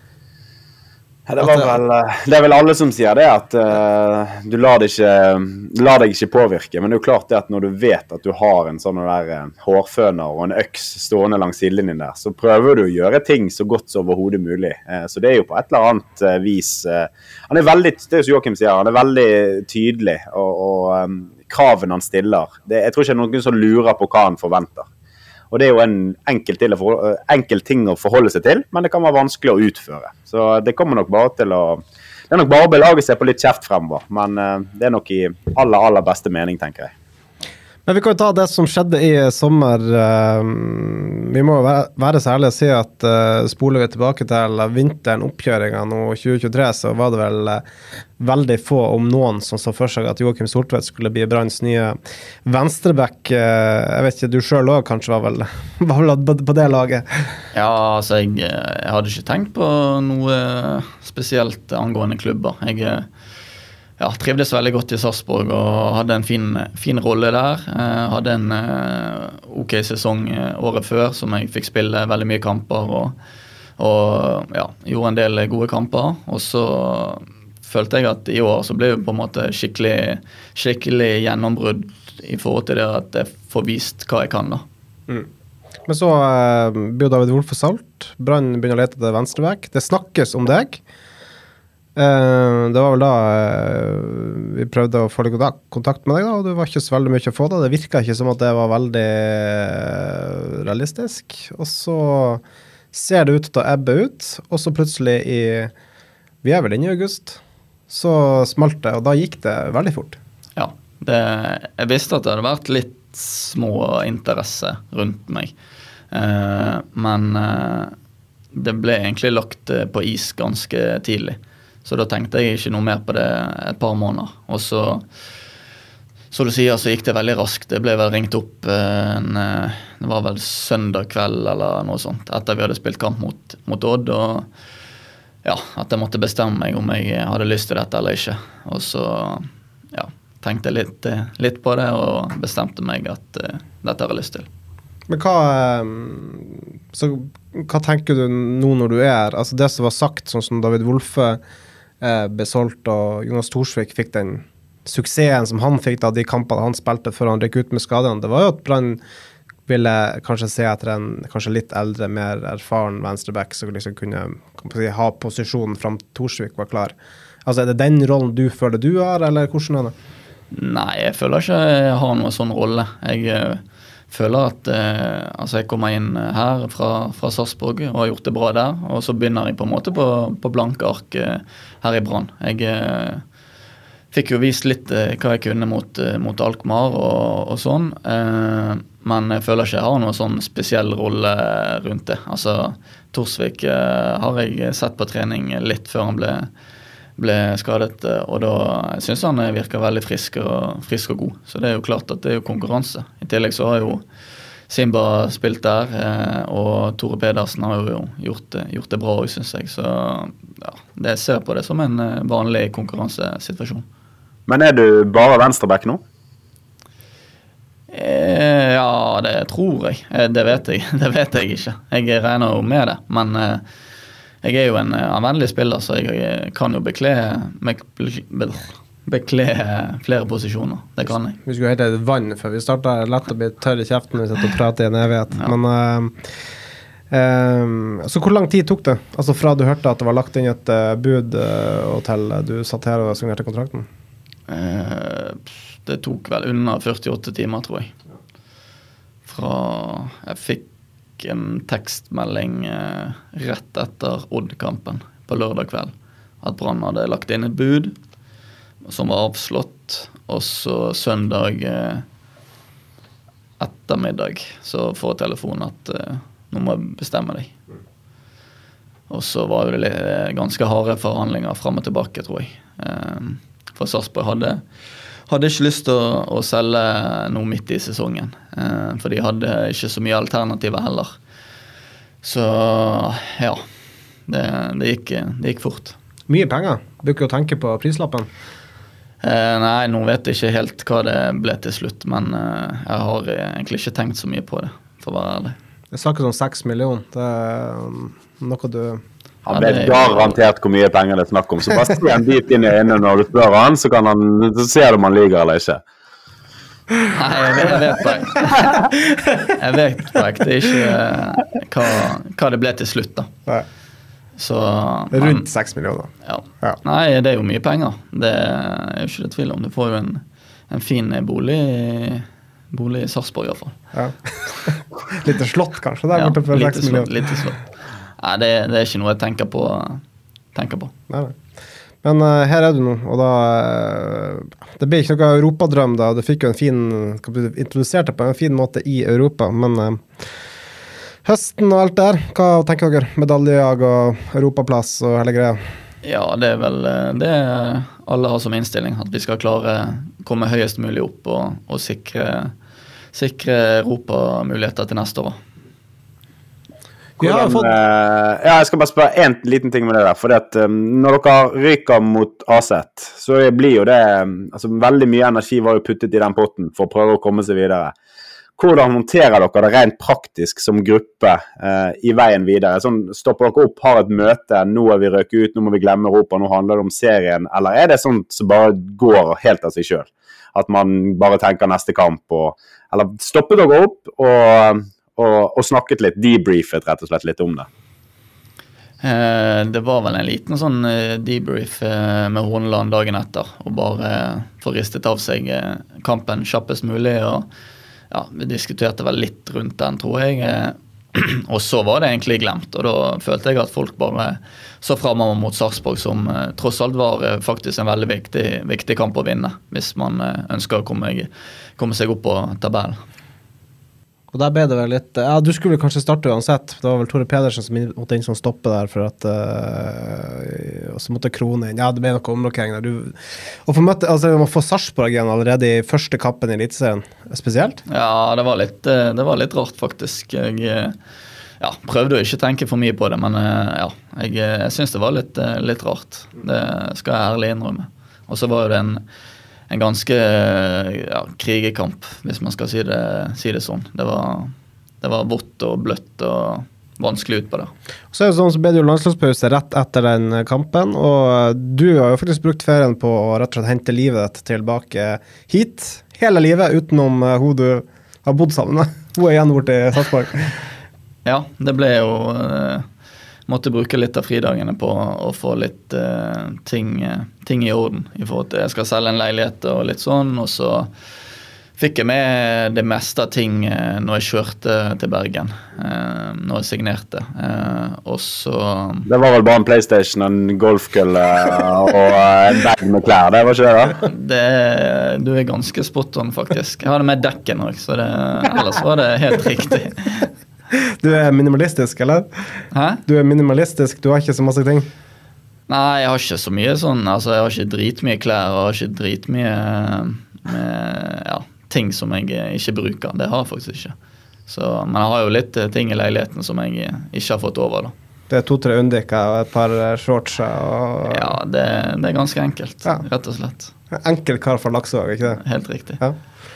Ja, det, var vel, det er vel alle som sier det, at uh, du lar deg, ikke, lar deg ikke påvirke, men det er jo klart det at når du vet at du har en sånn der uh, hårføner og en øks stående langs sidelinjen der, så prøver du å gjøre ting så godt som overhodet mulig. Uh, så det er jo på et eller annet uh, vis... Uh, han er veldig, det er som Joachim sier, han er veldig tydelig, og, og um, kravene han stiller, det, jeg tror ikke det er noen som lurer på hva han forventer. Og det er jo en enkel, til å for, enkel ting å forholde seg til, men det kan være vanskelig å utføre. Så det kommer nok bare til å... Det er nok bare å belage seg på litt kjeft fremover, men det er nok i aller, aller beste mening, tenker jeg. Men vi kan jo ta det som skjedde i sommer. Vi må være så ærlige og si at spoler vi tilbake til vinteren, oppkjøringen nå tjue tjuetre, så var det vel veldig få om noen som så for seg at Joachim Soltvedt skulle bli Branns nye venstreback. Jeg vet ikke, du selv også kanskje var vel, var vel på det laget? Ja, altså jeg, jeg hadde ikke tenkt på noe spesielt angående klubber. Jeg ja, trivdes veldig godt i Sarpsborg og hadde en fin, fin rolle der. Jeg hadde en uh, ok sesong året før som jeg fikk spille veldig mye kamper og, og ja, gjorde en del gode kamper. Og så følte jeg at i år så ble det på en måte skikkelig, skikkelig gjennombrudd i forhold til det at jeg får vist hva jeg kan da. Mm. Men så uh, blir David Wolfe solgt. Brann begynner å lete etter venstreback. Det snakkes om deg. Uh, det var vel da uh, vi prøvde å få kontakt med deg da, og det var ikke så veldig mye å få da. Det virket ikke som at det var veldig uh, realistisk. Og så ser det ut til å ebbe ut, og så plutselig i, vi er vel inne i august, så smalt det, og da gikk det veldig fort. Ja, det, jeg visste at det hadde vært litt små interesse rundt meg. Uh, men uh, det ble egentlig lagt på is ganske tidlig. Så da tenkte jeg ikke noe mer på det et par måneder. Og så, så du sier, så gikk det veldig raskt. Det ble vel ringt opp en, det var vel søndag kveld eller noe sånt, etter vi hadde spilt kamp mot, mot Odd, og ja, at jeg måtte bestemme meg om jeg hadde lyst til dette eller ikke. Og så ja, tenkte jeg litt, litt på det, og bestemte meg at uh, dette har jeg lyst til. Men hva, så, hva tenker du nå når du er, altså det som var sagt, sånn som David Wolfe eh, ble solgt, og Jonas Torsvik fikk den suksessen som han fikk da, de kampene han spilte før han røk ut med skadene, det var jo at Brann ville kanskje se etter en kanskje litt eldre, mer erfaren venstreback, som liksom kunne si, ha posisjonen frem til Torsvik var klar. Altså er det den rollen du føler du har, eller hvordan er det? Nei, jeg føler ikke jeg har noen sånn rolle. Jeg føler at eh, altså jeg kommer inn her fra, fra Sarpsborg og har gjort det bra der, og så begynner jeg på en måte på, på blanke ark eh, her i Brann. Jeg eh, fikk jo vist litt eh, hva jeg kunne mot, eh, mot Alkmaar og, og sånn, eh, men jeg føler ikke jeg har noen sånn spesiell rolle rundt det. Altså, Torsvik eh, har jeg sett på trening litt før han ble, ble skadet, og da synes jeg han virker veldig frisk og, frisk og god. Så det er jo klart at det er jo konkurranse. I tillegg så har jo Simba spilt der, og Tore Pedersen har jo gjort, gjort det bra også, synes jeg. Så ja, det jeg ser på det som en vanlig konkurransesituasjon. Men er du bare venstreback nå? Eh, ja, det tror jeg. Det vet jeg. Det vet jeg ikke. Jeg regner jo med det, men jeg er jo en anvendelig spiller, så jeg kan jo bekle, bekle flere posisjoner. Det kan jeg. Vi skulle hete vann, for vi startet lett å bli tørre i kjeften hvis jeg prater i en evighet. Ja. Men, uh, uh, så hvor lang tid tok det? Altså fra du hørte at det var lagt inn et uh, bud, uh, og til du satt her og signerte kontrakten? Uh, det tok vel under førtiåtte timer, tror jeg. Fra jeg fikk en tekstmelding eh, rett etter Odd-kampen på lørdag kveld, at Brann hadde lagt inn et bud som var avslått, og så søndag eh, ettermiddag så får jeg telefon at eh, nå må jeg bestemme deg. Og så var det litt, ganske harde forhandlinger frem og tilbake, tror jeg. Eh, for Sarpsborg hadde, hadde ikke lyst til å, å selge noe midt i sesongen, eh, for de hadde ikke så mye alternativer heller. Så ja, det, det, gikk, det gikk fort. Mye penger. Bruker du å tenke på prislappen? Eh, nei, nå vet jeg ikke helt hva det ble til slutt, men eh, jeg har egentlig ikke tenkt så mye på det, for å være ærlig. Jeg snakker om seks millioner. Det er noe du... Han vet garantert hvor mye penger det er snakk om, så bare se en bit inn i øynene når du spør han, så, kan han, så ser du om han liker eller ikke. Nei, jeg vet, jeg vet på ekte. Jeg vet på ekte ikke hva, hva det ble til slutt da. Nei. Så, men, rundt seks millioner. Ja. Ja. Nei, det er jo mye penger. Det er jo ikke det tvil om. Du får jo en, en fin bolig, bolig i Sarpsborg i hvert fall. Ja. Litt slott kanskje der ja, borte for seks millioner. Litt slott. Nei, det, det er ikke noe jeg tenker på. Tenker på. Nei, nei. Men uh, her er du nå, og da uh, det ble ikke noe europadrøm da, du fikk jo en fin, introduserte på en fin måte i Europa, men uh, høsten og alt der, hva tenker dere? Medaljejag og europaplass og hele greia? Ja, det er vel det alle har som innstilling, at vi skal klare komme høyest mulig opp og, og sikre, sikre Europa-muligheter til neste år. Hvordan, fått... ja, jeg skal bare spørre en liten ting med det der, for at, um, når dere ryker mot A Z, så blir jo det, altså veldig mye energi var jo puttet i den potten for å prøve å komme seg videre. Hvordan håndterer dere det rent praktisk som gruppe uh, i veien videre? Sånn, stopper dere opp, har et møte, nå er vi røket ut, nå må vi glemme Europa, nå handler det om serien, eller er det sånn som bare går helt av seg selv? At man bare tenker neste kamp, og, eller stopper dere opp og... Og, og snakket litt, debriefet rett og slett litt om det. Eh, det var vel en liten sånn debrief eh, med Horneland dagen etter, og bare eh, få ristet av seg eh, kampen kjappest mulig, og ja, vi diskuterte vel litt rundt den, tror jeg. Eh, og så var det egentlig glemt, og da følte jeg at folk bare så fremover mot Sarpsborg, som eh, tross alt var eh, faktisk en veldig viktig, viktig kamp å vinne, hvis man eh, ønsker å komme, komme seg opp på tabellen. Og der ble det vel litt, ja, du skulle kanskje starte uansett, det var vel Tore Pedersen som måtte inn som stoppe der, for at, uh, og så måtte Krone inn, ja, det ble noe omrokering der, du, og for møte, altså, å få Sarpsborg igjen allerede i første kappen i Eliteserien, spesielt? Ja, det var litt, det var litt rart faktisk, jeg ja, prøvde å ikke tenke for mye på det, men ja, jeg, jeg synes det var litt, litt rart, det skal jeg ærlig innrømme, og så var det en en ganske ja, krigekamp, hvis man skal si det, si det sånn. Det var, det var vått og bløtt og vanskelig ut på det. Så er det sånn, så ble det jo landslagspause rett etter den kampen, og du har jo faktisk brukt ferien på å rett og slett hente livet tilbake hit, hele livet, utenom hun du har bodd sammen med. Hun er igjen borte i Sarpsborg. Ja, det ble jo... måtte bruke litt av fridagene på å få litt uh, ting, ting i orden i forhold til jeg skal selge en leilighet og litt sånn, og så fikk jeg med det meste av ting uh, når jeg kjørte til Bergen, uh, når jeg signerte, uh, og så... Det var vel bare en PlayStation, en golfkulle og en bag med klær, det var ikke det da? Det, du er ganske spot on faktisk. Jeg hadde med dekken også, så det, ellers var det helt riktig. Du er minimalistisk, eller? Hæ? Du er minimalistisk, du har ikke så masse ting? Nei, jeg har ikke så mye sånn, altså jeg har ikke dritmye klær, og jeg har ikke dritmye med, ja, ting som jeg ikke bruker, det har jeg faktisk ikke. Så, men jeg har jo litt ting i leiligheten som jeg ikke har fått over da. Det er to-tre undikker og et par shorts og... Ja, det, det er ganske enkelt, ja. Rett og slett. Enkel kar for Laksevåg, ikke det? Helt riktig. Ja.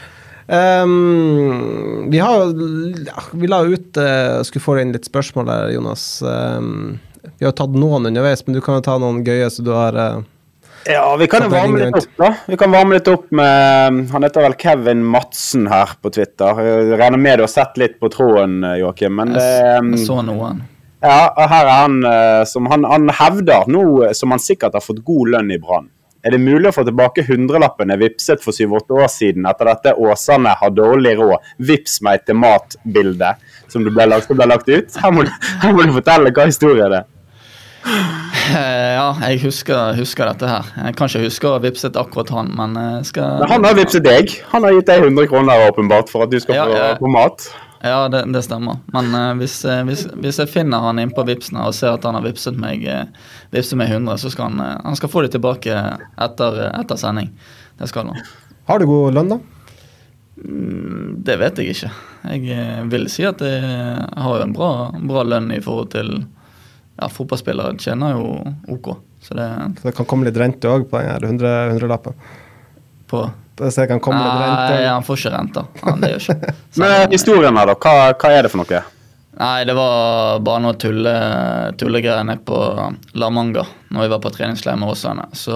Um, vi har vi la ut uh, skulle få inn litt spørsmål der, Jonas. Um, vi har tatt noen underveis, men du kan jo ta noen gøye så du har uh, ja, vi kan jo varme litt opp da vi kan varme litt opp med han heter vel Kevin Madsen her på Twitter. Jeg regner med du har sett litt på tråden, Joakim, men det, um, jeg så noen. Ja, her er han uh, som han, han hevder nå, som han sikkert har fått god lønn i Brann. Er det mulig å få tilbake hundrelappene vipset for syv-åtte år siden etter dette Åsane har dårlig råd? Vips meg til matbildet som du ble lagt, ble lagt ut. Her må, her må du fortelle hva historien er. Ja, jeg husker, husker dette her. Jeg kan ikke huske å ha vipset akkurat han, men jeg skal... Men han har vipset deg. Han har gitt deg hundre kroner åpenbart for at du skal ja, få, ja. Få mat. Ja, det, det stemmer. Men uh, hvis, uh, hvis, hvis jeg finner han inn på vipsene og ser at han har vipset meg, uh, vipset meg hundre, så skal han, uh, han skal få det tilbake etter, uh, etter sending. Det skal han. Har du god lønn da? Det vet jeg ikke. Jeg vil si at jeg har jo en bra, bra lønn i forhold til ja, fotballspillere tjener jo ok. Så det, så det kan komme litt rente også på den hundre, hundrelappen? På? Så det kan komme litt rente? Nei, han får ikke rente. Ja, det gjør ikke. Så, Men historien her da, hva, hva er det for noe? Nei, det var bare noe tulle, tullegreier nede på La Manga når vi var på treningsleir med Åsane. Så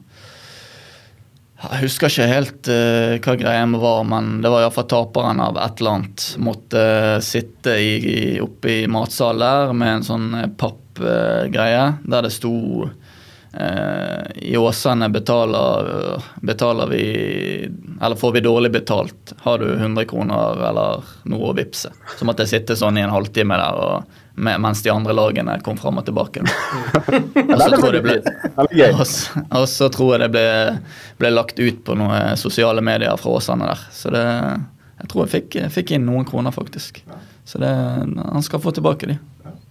jeg husker ikke helt uh, hva greien var, men det var i hvert fall taperen av et eller annet. Måtte uh, sitte i, i, oppe i matsal der med en sånn pappgreie, uh, der det stod uh, i Åsane betaler, uh, betaler vi, eller får vi dårlig betalt. Har du hundre kroner eller noe å vipse? Så måtte jeg sitte sånn i en halvtime der og Med, mens de andre lagene kom frem og tilbake. Og så tror jeg det ble, og så, og så tror jeg det ble, ble lagt ut på noen sosiale medier fra Åsane der. Så det, jeg tror jeg fikk, fikk inn noen kroner faktisk. Så det, han skal få tilbake de.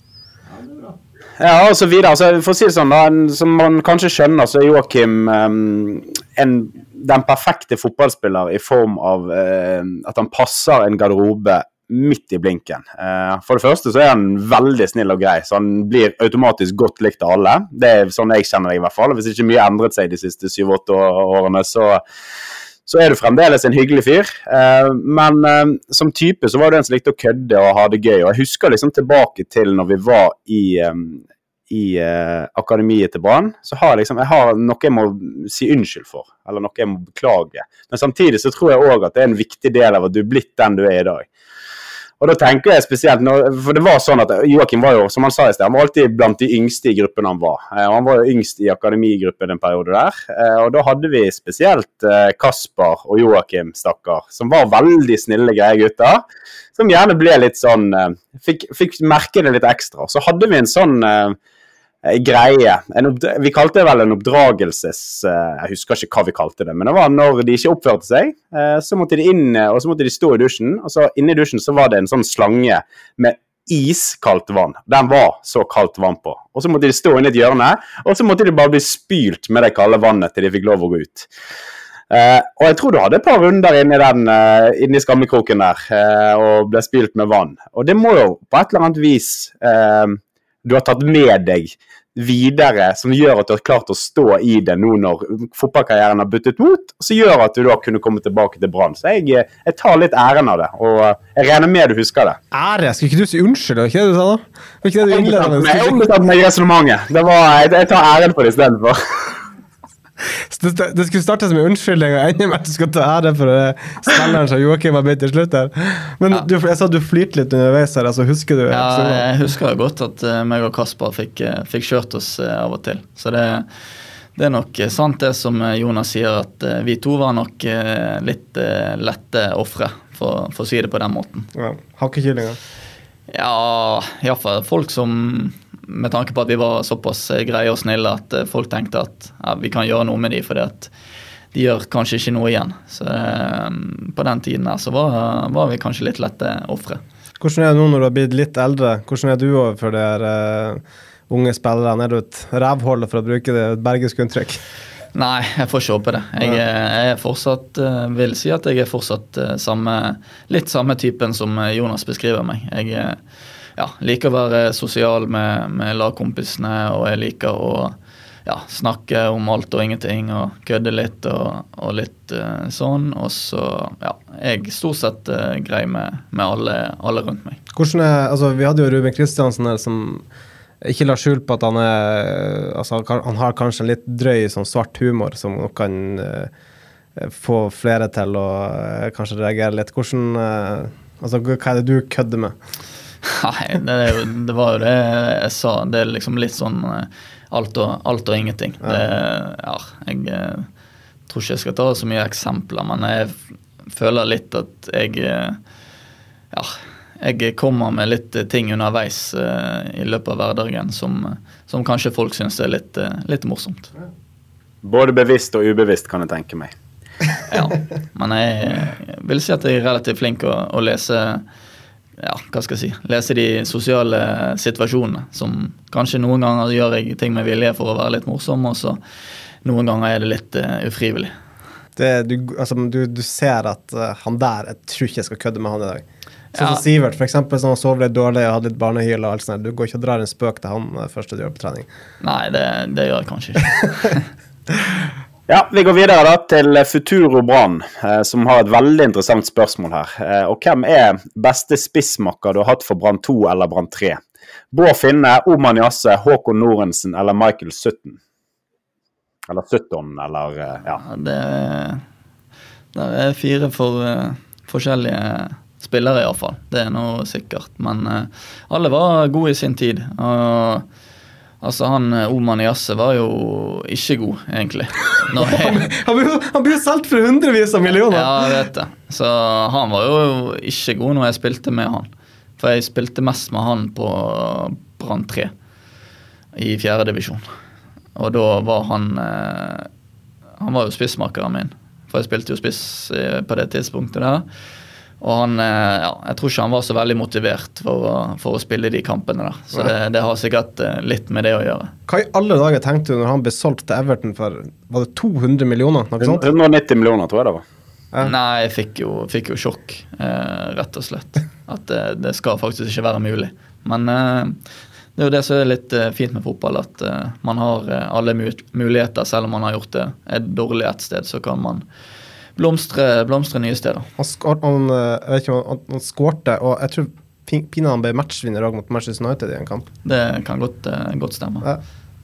Ja, og så videre. Altså, for å si det sånn, da, som man kanskje skjønner, så er Joakim um, en, den perfekte fotballspiller i form av uh, at han passer en garderobe midt i blinken. For det første så er han veldig snill og grei, så han blir automatisk godt likt av alle. Det er sånn jeg kjenner det i hvert fall. Hvis ikke mye endret seg de siste syv åtte årene, så, så er du fremdeles en hyggelig fyr. Men som type så var det en som likte å kødde og ha det gøy, og jeg husker liksom tilbake til når vi var i, i akademiet til Brann, så har jeg liksom, jeg har noe jeg må si unnskyld for, eller noe jeg må beklage. Men samtidig så tror jeg også at det er en viktig del av at du er blitt den du er i dag. Og da tenker jeg spesielt, når, for det var sånn at Joakim var jo, som han sa i sted, han var alltid blant de yngste i gruppen han var. Og han var jo yngst i akademigruppen en periode der. Og da hadde vi spesielt Kasper og Joakim, stakkar, som var veldig snille greie gutter, som gjerne ble litt sånn, fikk, fikk merke det litt ekstra. Så hadde vi en sånn greie, en oppd- vi kalte det vel en oppdragelses, jeg husker ikke hva vi kalte det, men det var når de ikke oppførte seg, så måtte de inn, og så måtte de stå i dusjen, og så inne i dusjen så var det en sånn slange med iskaldt vann, den var så kaldt vann på, og så måtte de stå inn i et hjørne, og så måtte de bare bli spylt med det kalde vannet til de fikk lov å gå ut. Uh, og jeg tror du hadde et par runder inn i den uh, inn i skammekroken der uh, og ble spylt med vann, og det må jo på et eller annet vis uh, du har tatt med deg videre, som gjør at du har klart å stå i det nå når fotballkarrieren har byttet mot, så gjør at du da kunne komme tilbake til Brann. Så jeg, jeg tar litt æren av det, og jeg regner med du husker det. Ære? Skal ikke du si unnskyld, var ikke det du sa da? Var ikke det du innledet med? Jeg ombestemt meg i resonemanget. Det var, jeg, jeg tar æren for det i stedet for. Det, det skulle startes med unnskyldning og enda med at du skal ta ære for spilleren som Joakim har blitt til slutt her. Men ja. du, jeg sa du flyter litt underveis her, altså husker du? Ja, jeg husker godt at uh, meg og Kasper fikk, uh, fikk kjørt oss uh, av og til. Så det, det er nok uh, sant det som Jonas sier, at uh, vi to var nok uh, litt uh, lette offre, for, for å si det på den måten. Ja, hakkekyllinger. Ja, i hvert fall folk som, med tanke på at vi var såpass greie og snille, at folk tenkte at ja, vi kan gjøre noe med de, fordi at de gjør kanskje ikke noe igjen. Så um, på den tiden der så var, var vi kanskje litt lette offre. Hvordan er det nå når du har blitt litt eldre? Hvordan er du overfor de her uh, unge spillerne? Er du et rævhold for å bruke det bergisk uttrykk? Nei, jeg får ikke håpe det. Jeg, jeg er fortsatt, vil si at jeg er fortsatt samme, litt samme typen som Jonas beskriver meg. Jeg ja, liker å være sosial med, med lagkompisene, og jeg liker å ja, snakke om alt og ingenting, og kødde litt og, og litt uh, sånn. Og så, ja, jeg stort sett uh, grei med, med alle, alle rundt meg. Hvordan er, altså vi hadde jo Ruben Kristiansen her som ikke la skjul på at han er, altså han har kanskje en litt drøy sånn svart humor som kan uh, få flere til å uh, kanskje reagere litt. Hvordan, uh, altså hva er det du kødder med? Nei, det, er jo, det var jo det jeg sa, det er liksom litt sånn uh, alt, og, alt og ingenting. Ja. Det, ja, jeg uh, tror ikke jeg skal ta så mye eksempler, men jeg føler litt at jeg, uh, ja, jeg kommer med litt ting underveis uh, i løpet av hverdagen som, som kanskje folk synes er litt, uh, litt morsomt. Både bevisst og ubevisst kan jeg tenke meg. Ja, men jeg, jeg vil si at jeg er relativt flink å, å lese, ja, hva skal jeg si, lese de sosiale situasjonene, som kanskje noen ganger gjør jeg ting med vilje for å være litt morsom, og så noen ganger er det litt uh, ufrivillig. Det, du, altså, du, du ser at uh, han der, jeg tror ikke jeg skal kødde med han i dag. Sånn Ja. som Sivert, for eksempel, som han sover litt dårlig og hadde litt barnehyl og alt sånt. Du går ikke og drar en spøk til han uh, først du gjør på trening. Nei, det, det gjør jeg kanskje ikke. Ja, vi går videre da til Futuro Brann, eh, som har et veldig interessant spørsmål her. Eh, og hvem er beste spissmakker du har hatt for Brann to eller Brann tre? Bård Finne, Oman Jasse, Håkon Norensen eller Michael Sutton? Eller Sutton, eller eh, ja. Det, det er fire for, uh, forskjellige spillere i hvert fall. Det er noe sikkert. Men uh, alle var gode i sin tid. Og altså han Oman Jasse var jo ikke god, egentlig. Når jeg, Han blir jo- han blir jo solgt for hundrevis av millioner. ja, jeg vet det. Så han var jo ikke god når jeg spilte med han. For jeg spilte mest med han på Brann tre i fjerde divisjon. Og da var han eh, Han var jo spissmakeren min. For jeg spilte jo spiss eh, på det tidspunktet der. Og han, eh, ja, jeg tror ikke han var så veldig motivert for å, for å spille de kampene der. Så det, det har sikkert eh, litt med det å gjøre. Hva i alle dager tenkte du når han ble solgt til Everton for, var det to hundre millioner? Noe sånt? hundre og nitti millioner, tror jeg det var. Ja. Nei, jeg fikk jo, fikk jo sjokk, eh, rett og slett. At det, det skal faktisk ikke være mulig. Men eh, det er jo det som er litt eh, fint med fotball, at eh, man har eh, alle mu muligheter, selv om man har gjort det et dårlig et sted, så kan man blomstre, blomstre nye steder. Han, skår, han, eh, jeg vet ikke, han, han skårte, og jeg tror pin- pinadø han ble matchvinner også mot Manchester United i en kamp. Det kan godt, eh, godt stemme. Ja.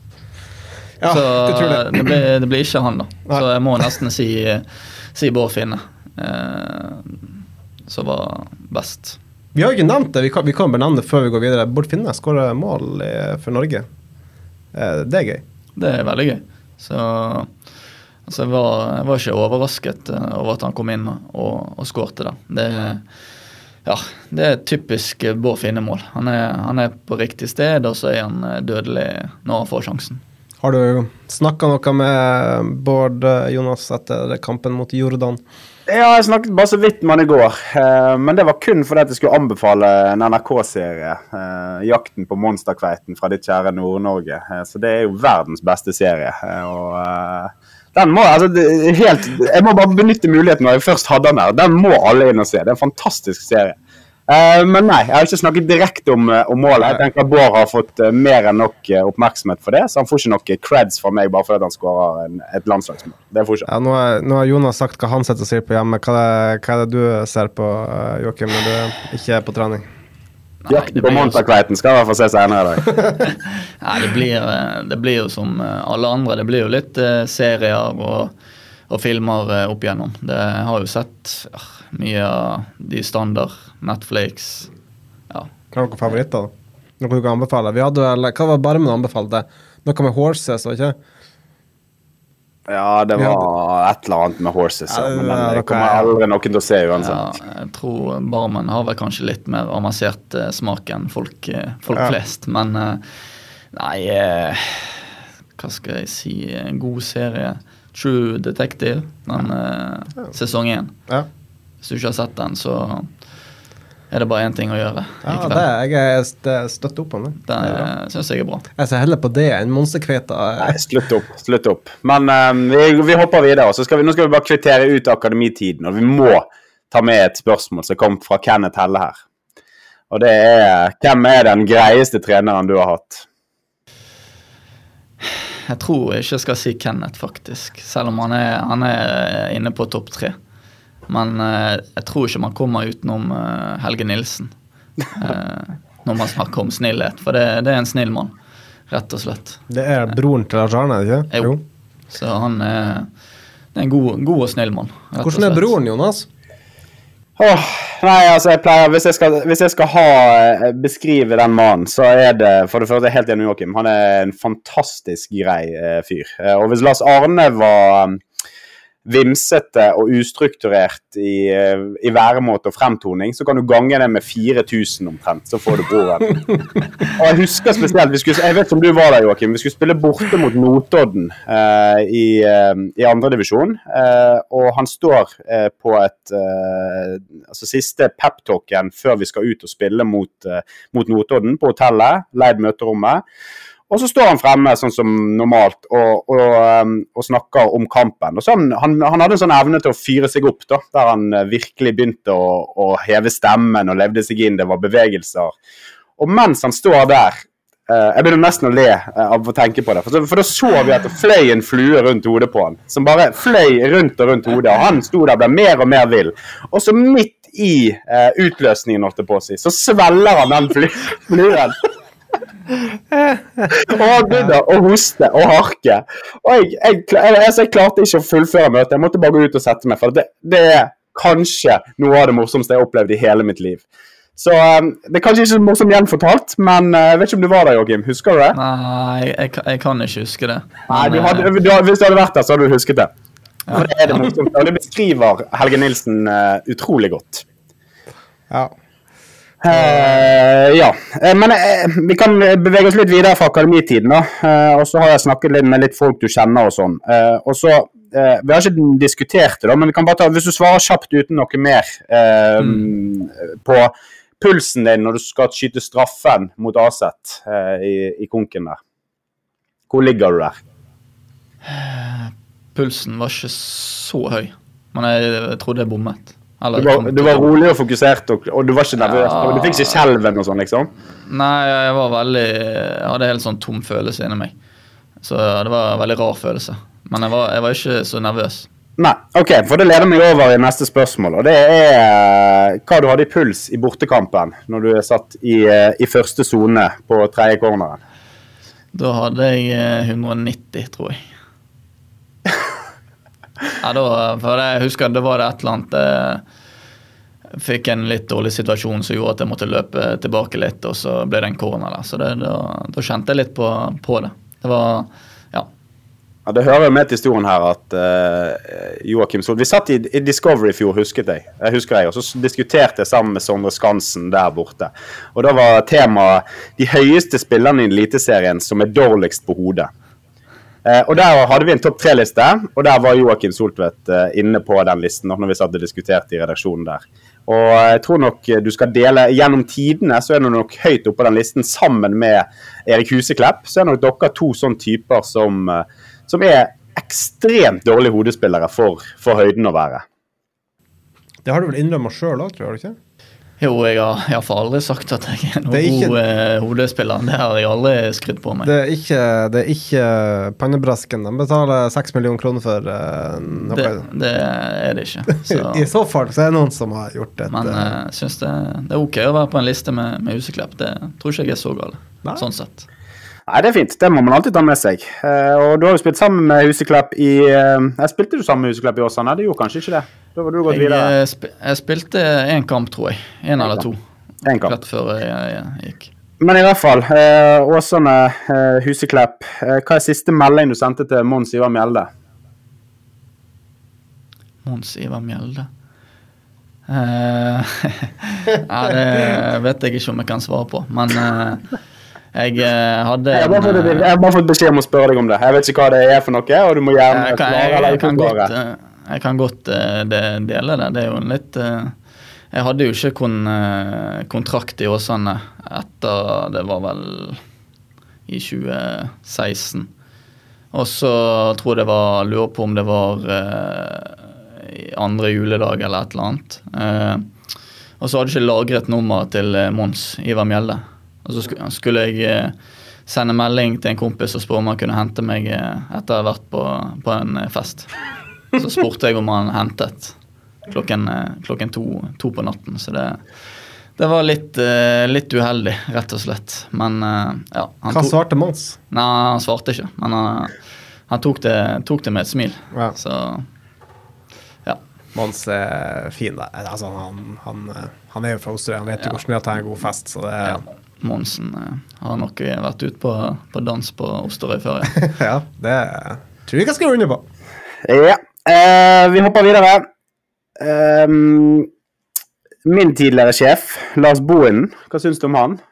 Ja, så utrolig. det blir, det blir ikke han da. Nei. Så jeg må nesten si, si Bård Finne, eh, som var best. Vi har jo ikke nevnt det, vi kan, vi kan benevne det før vi går videre. Bård Finne skårer mål i, for Norge. Eh, det er gøy. Det er veldig gøy. Så altså, jeg, var, jeg var ikke overrasket eh, over at han kom inn og, og skårte der. Det, ja, det er typisk Bård Finne-mål. Han er, han er på riktig sted, og så er han eh, dødelig når han får sjansen. Har du snakket noe med Bård, Jonas, etter kampen mot Jordan? Ja, jeg snakket bare så vidt med han i går, eh, men det var kun fordi at jeg skulle anbefale en N R K-serie, eh, Jakten på monsterkveiten fra ditt kjære Nord-Norge. Eh, så det er jo verdens beste serie. Eh, og eh, den må, altså, det er helt, jeg må bare benytte muligheten når jeg først hadde den her. Den må alle inn og se. Det er en fantastisk serie. Uh, men nei, jeg har ikke snakket direkte om, om målet. Jeg tenker at Bård har fått uh, mer enn nok uh, oppmerksomhet for det, så han får ikke nok creds fra meg bare fordi han skårer en, et landslagsmål. Det får ikke. Ja, nå, er, nå har Jonas sagt hva han sitter og sier på hjemme. Hva er, hva er det du ser på, uh, Joakim, når du ikke er på trening? Nei, Jakten på monsterkveiten skal jeg i hvert fall se senere i dag. Nei, det blir, det blir jo som alle andre. Det blir jo litt uh, serier og, og filmer uh, opp igjennom. Det har jo sett uh, mye av de standard, Netflix, ja. Har dere favoritter da? Noe du kan anbefale? Vi hadde vel, hva var bare med å anbefale det? Noe med horses, var ikke? Ja, det var et eller annet med horses, ja, men den Ja, kommer aldri noen til å se uansett. Ja, jeg tror Barmen har vel kanskje litt mer avansert eh, smak enn folk, eh, folk Ja. flest, men eh, nei, eh, hva skal jeg si, en god serie. True Detective, den eh, sesong én. Ja. Hvis du ikke har sett den, så er det bare en ting å gjøre. Ja, i kveld. det, jeg er det støtter opp om det. Det Det er bra. eh, synes jeg er bra. Jeg ser heller på det enn monsterkveita. Nei, slutt opp, slutt opp. Men um, vi, vi hopper videre, så skal vi, nå skal vi bare kvittere ut akademitiden, og vi må ta med et spørsmål som kom fra Kenneth Helle her. Og det er, hvem er den greieste treneren du har hatt? Jeg tror jeg ikke skal si Kenneth, faktisk. Selv om han er, han er inne på topp tre. Men eh, jeg tror ikke man kommer utenom eh, Helge Nilsen. Eh, når man snakker om snillhet. For det, det er en snill mann, rett og slett. Det er broren til Lars Arne, ikke? Jo. Så han er, det er en god, god og snill mann. rett og Hvordan er slett. broren, Jonas? Åh, nei, altså jeg pleier, hvis jeg skal, hvis jeg skal ha, eh, beskrive den mannen, så er det, for det første, helt enig med Joakim, han er en fantastisk grei eh, fyr. Eh, og hvis Lars Arne var um, vimsete og ustrukturert i, eh, i væremåte og fremtoning, så kan du gange det med fire tusen omtrent, så får du broren. Og jeg husker spesielt, vi skulle, jeg vet som du var der, Joakim, vi skulle spille borte mot Notodden eh, i, eh, i andre divisjon, eh, og han står eh, på et eh, altså siste pep-talken før vi skal ut og spille mot, eh, mot Notodden på hotellet, leid møterommet, Og så står han fremme sånn som normalt og, og, um, og snakker om kampen. Og så han, han, han hadde en sånn evne til å fyre seg opp da, der han virkelig begynte å, å heve stemmen og levde seg inn, det var bevegelser. Og mens han står der, uh, jeg begynner nesten å le uh, av å tenke på det, for, så, for da så vi at det fløy en flue rundt hodet på han, som bare fløy rundt og rundt hodet, og han sto der, ble mer og mer vild. Og så midt i uh, utløsningen, holdt jeg på å si, så svelger han den fly, fluen. Og han begynner å hoste og harke og jeg, jeg, jeg, jeg, jeg klarte ikke å fullføre møtet, jeg måtte bare gå ut og sette meg for det, det er kanskje noe av det morsomste jeg opplevde i hele mitt liv, så um, det er kanskje ikke så morsomt gjenfortalt, men uh, jeg vet ikke om du var der, Joachim, husker du det? Nei, jeg, jeg kan ikke huske det men, Nei, du hadde, du, hvis du hadde vært der så hadde du husket det ja. For det er det morsomt, og det beskriver Helge Nilsen uh, utrolig godt. Ja Uh, ja, uh, men uh, vi kan bevege oss litt videre fra akademitiden da, uh, og så har jeg snakket litt med litt folk du kjenner og sånn, uh, og så, uh, vi har ikke diskutert det da, men vi kan bare ta, hvis du svarer kjapt uten noe mer uh, mm. på pulsen din når du skal skyte straffen mot Aset uh, i, i konken der, hvor ligger du der? Pulsen var ikke så høy, men jeg, jeg trodde jeg bommet. Du var, du var rolig og fokusert, og, og du var ikke nervøs, ja. Og du fikk ikke skjelven og sånn, liksom? Nei, jeg var veldig, jeg hadde helt sånn tom følelse inni meg. Så det var en veldig rar følelse. Men jeg var, jeg var ikke så nervøs. Nei, ok, for det leder meg over i neste spørsmål, og det er hva du hadde i puls i bortekampen, når du er satt i, i første zone på tredje corneren. Da hadde jeg hundre og nitti, tror jeg. Ja, da, for jeg husker det var det et eller annet jeg fikk en litt dårlig situasjon som gjorde at jeg måtte løpe tilbake litt, og så ble det en corner der, så det, da, da kjente jeg litt på, på det. Det var, ja. Ja, det hører jo med til historien her at uh, Joachim Sol, vi satt i, i Discovery i fjor, husket jeg, jeg husker jeg, og så diskuterte jeg sammen med Sondre Skansen der borte, og da var temaet de høyeste spillerne i eliteserien som er dårligst på hodet. Uh, og der hadde vi en topp tre-liste, og der var Joachim Soltvedt uh, inne på den listen når vi satt og diskuterte i redaksjonen der. Og jeg tror nok du skal dele, gjennom tidene så er det nok høyt oppe på den listen sammen med Erik Huseklepp, så er det nok dere to sånne typer som, uh, som er ekstremt dårlige hodespillere for, for høyden å være. Det har du vel innrømmet selv også, tror du ikke? Jo, jeg har i hvert fall aldri sagt at jeg er noen er ikke, god eh, hodespiller. Det har jeg aldri skrytt på meg. Det er ikke, det er ikke pannebrasken. De betaler seks millioner kroner for uh, noe. Det, det er det ikke. Så. I så fall så er det noen som har gjort det. Men jeg uh, synes det, det er ok å være på en liste med, med Huseklepp. Det tror ikke jeg er så gal. Nei. Sånn sett. Nei, det er fint. Det må man alltid ta med seg. Uh, og du har jo spilt sammen med Huseklepp i... Uh, jeg spilte du sammen med Huseklepp i Åsane? Det gjorde kanskje ikke det. Da var du gått jeg, videre. Sp jeg spilte en kamp, tror jeg. En, en eller to. En kamp. Rett før jeg, jeg, jeg gikk. Men i hvert fall, uh, Åsane, uh, Huseklepp. Uh, hva er siste melding du sendte til Mons Ivar Mjelde? Mons Ivar Mjelde? Uh, ja, det vet jeg ikke om jeg kan svare på, men... Uh, Jeg uh, hadde jeg, har fått, jeg har bare fått beskjed om å spørre deg om det. Jeg vet ikke hva det er for noe, og du må gjerne jeg kan, jeg, jeg, kan godt, uh, jeg kan godt uh, det, dele det. Det er jo en litt uh, Jeg hadde jo ikke kon, uh, kontrakt i Åsane etter det var vel i tjue seksten. Og så tror jeg det var lurer på om det var uh, andre juledag eller et eller annet. Uh, og så hadde jeg ikke lagret nummer til uh, Mons Ivar Mjelde. Og så skulle jeg sende melding til en kompis og spørre om han kunne hente meg etter å ha vært på, på en fest. Så spurte jeg om han hentet klokken, klokken to, to på natten. Så det, det var litt, litt uheldig, rett og slett. Men ja. Han Hva svarte Mons? Nei, han svarte ikke. Men han, han tok, det, tok det med et smil. Ja. Så ja. Mons er fin der. Altså, han, han, han er jo fra Osterøy. Han vet jo ja. Hvordan det er å ta en god fest, så det er... Ja. Monsen uh, har nok vært ute på, på dans på Osterøy før, ja. Ja, det tror jeg ikke jeg skal runde på. Ja, uh, vi hopper videre. Um, min tidligere sjef, Lars Bohinen, hva synes du om han?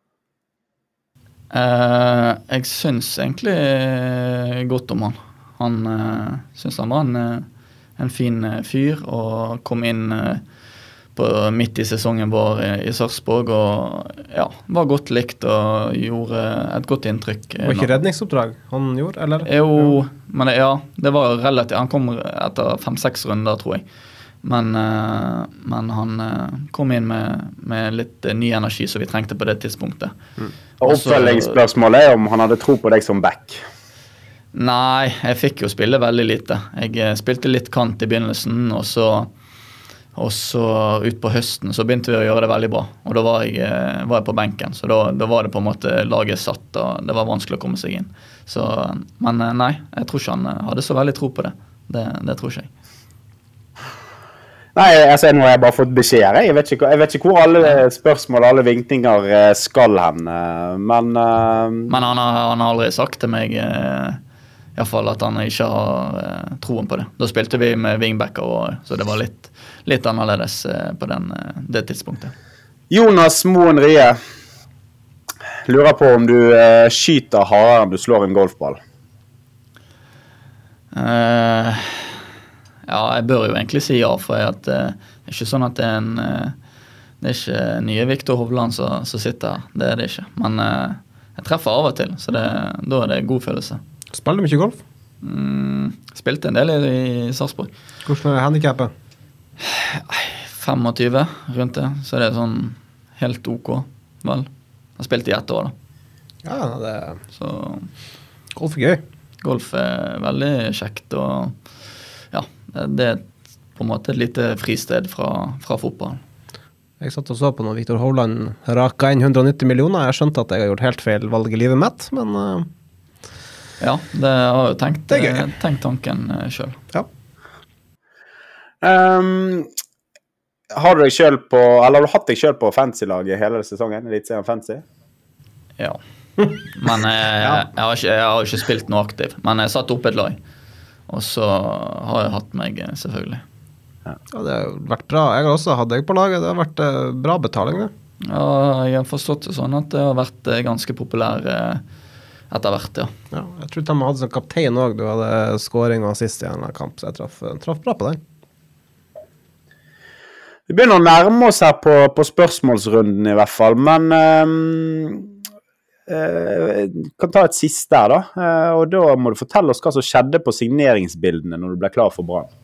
Uh, jeg synes egentlig godt om han. Han uh, synes han var en, en fin fyr, og kom inn uh, på midt i sesongen vår i, i Sarpsborg, og ja, var godt likt og gjorde et godt inntrykk. Var ikke redningsoppdrag han gjorde, eller? Jo, men ja, det var relativt, han kom etter fem-seks runder, tror jeg. Men, men han kom inn med, med litt ny energi som vi trengte på det tidspunktet. Mm. Og oppfølgingsspørsmålet er om han hadde tro på deg som back. Nei, jeg fikk jo spille veldig lite. Jeg spilte litt kant i begynnelsen, og så Og så ut på høsten så begynte vi å gjøre det veldig bra. Og da var jeg, var jeg på benken. Så da, da var det på en måte laget satt, og det var vanskelig å komme seg inn. Så, men nei, jeg tror ikke han hadde så veldig tro på det. Det, det tror ikke jeg. Nei, altså, nå har jeg bare fått beskjed. Jeg vet ikke, jeg vet ikke hvor alle spørsmål, alle vinkninger skal hen. Men, uh... men han, har, han har aldri sagt til meg... Uh, I hvert fall at han ikke har eh, troen på det. Da spilte vi med wingbacker, og, så det var litt, litt annerledes eh, på den, eh, det tidspunktet. Jonas Moen Rie lurer på om du eh, skyter hardere enn du slår en golfball. Uh, ja, jeg bør jo egentlig si ja, for jeg at, uh, det er ikke sånn at det er en... Uh, det er ikke nye Victor Hovland som, som sitter her. Det er det ikke. Men uh, jeg treffer av og til, så det, da er det god følelse. Spiller du mye golf? Mm, spilte en del i, i Sarpsborg. Hvordan er handicapet? tjuefem rundt det, så det er sånn helt ok, vel. Jeg har spilt i ett år da. Ja, det så, golf er gøy. Golf er veldig kjekt, og ja, det er på en måte et lite fristed fra, fra fotballen. Jeg satt og så på når Victor Hovland raka inn hundre og nitti millioner. Jeg skjønte at jeg har gjort helt feil valg i livet mitt, men... Uh... Ja, det har jeg tenkt, tenkt tanken selv. Ja. Um, har du deg selv på, eller har du hatt deg selv på fantasy-laget hele sesongen? Litt serien fantasy? Ja. Men jeg, ja. Jeg, har ikke, jeg har ikke spilt noe aktiv. Men jeg satt opp et lag. Og så har jeg hatt meg, selvfølgelig. Ja, ja det har vært bra. Jeg har også hatt deg på laget. Det har vært uh, bra betaling, det. Ja, jeg har forstått det sånn at det har vært uh, ganske populær uh, etter hvert, ja. Ja. Jeg tror de hadde som kaptein også. Du hadde scoring og assist i en kamp, så jeg traff, traff bra på den. Vi begynner å nærme oss her på, på spørsmålsrunden i hvert fall, men um, uh, kan ta et siste her da, uh, og da må du fortelle oss hva som skjedde på signeringsbildene når du ble klar for Brann.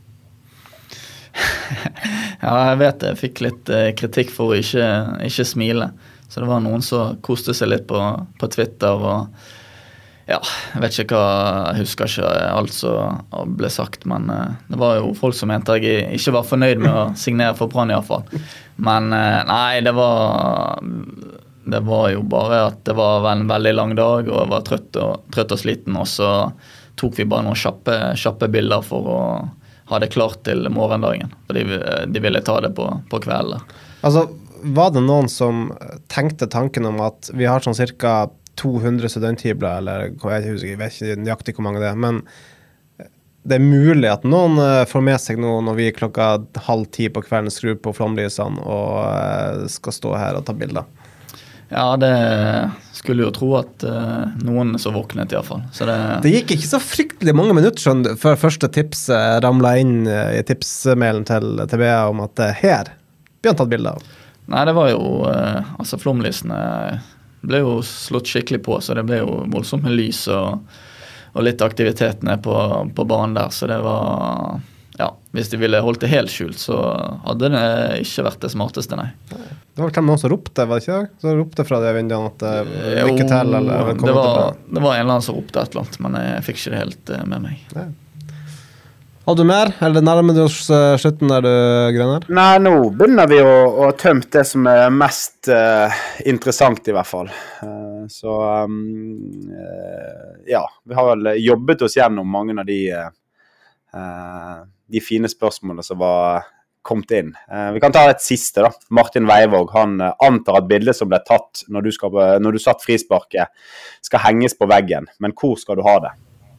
Ja, jeg vet det. Jeg fikk litt uh, kritikk for å ikke, ikke smile, så det var noen som koste seg litt på, på Twitter, og ja, jeg vet ikke hva, jeg husker ikke alt som ble sagt, men uh, det var jo folk som mente jeg ikke var fornøyd med å signere for Brann i hvert fall. Men uh, nei, det var, det var jo bare at det var en veldig lang dag, og jeg var trøtt og, trøtt og sliten, og så tok vi bare noen kjappe, kjappe bilder for å ha det klart til morgendagen, for de, de ville ta det på, på kvelden. Altså, var det noen som tenkte tanken om at vi har sånn cirka to hundre studenthybler, eller jeg husker, jeg vet ikke nøyaktig hvor mange det er, men det er mulig at noen får med seg noe når vi klokka halv ti på kvelden skrur på flomlysene og skal stå her og ta bilder. Ja, det skulle jo tro at uh, noen så våknet i hvert fall. Så det... det gikk ikke så fryktelig mange minutter sånn, før første tips ramlet inn i tipsmailen til T B A om at uh, her blir han tatt bilder av. Nei, det var jo, uh, altså flomlysene ble jo slått skikkelig på, så det ble jo voldsomt med lys og, og litt aktivitet nede på, på banen der, så det var, ja, hvis de ville holdt det helt skjult, så hadde det ikke vært det smarteste, nei. Det var vel noen som ropte, var det ikke det? Så ropte fra det vinduet at uh, lykke til, eller velkommen det var, til Brann. Det var en eller annen som ropte et eller annet, men jeg fikk ikke det helt uh, med meg. Nei. Hadde du mer, eller nærmer du oss uh, slutten der du grønner? Nei, nå begynner vi å, å tømme det som er mest uh, interessant i hvert fall. Uh, så um, uh, ja, vi har vel jobbet oss gjennom mange av de, uh, de fine spørsmålene som var kommet inn. Uh, vi kan ta et siste da. Martin Veivåg, han uh, antar at bildet som ble tatt når du, skal, når du satt frisparket skal henges på veggen, men hvor skal du ha det?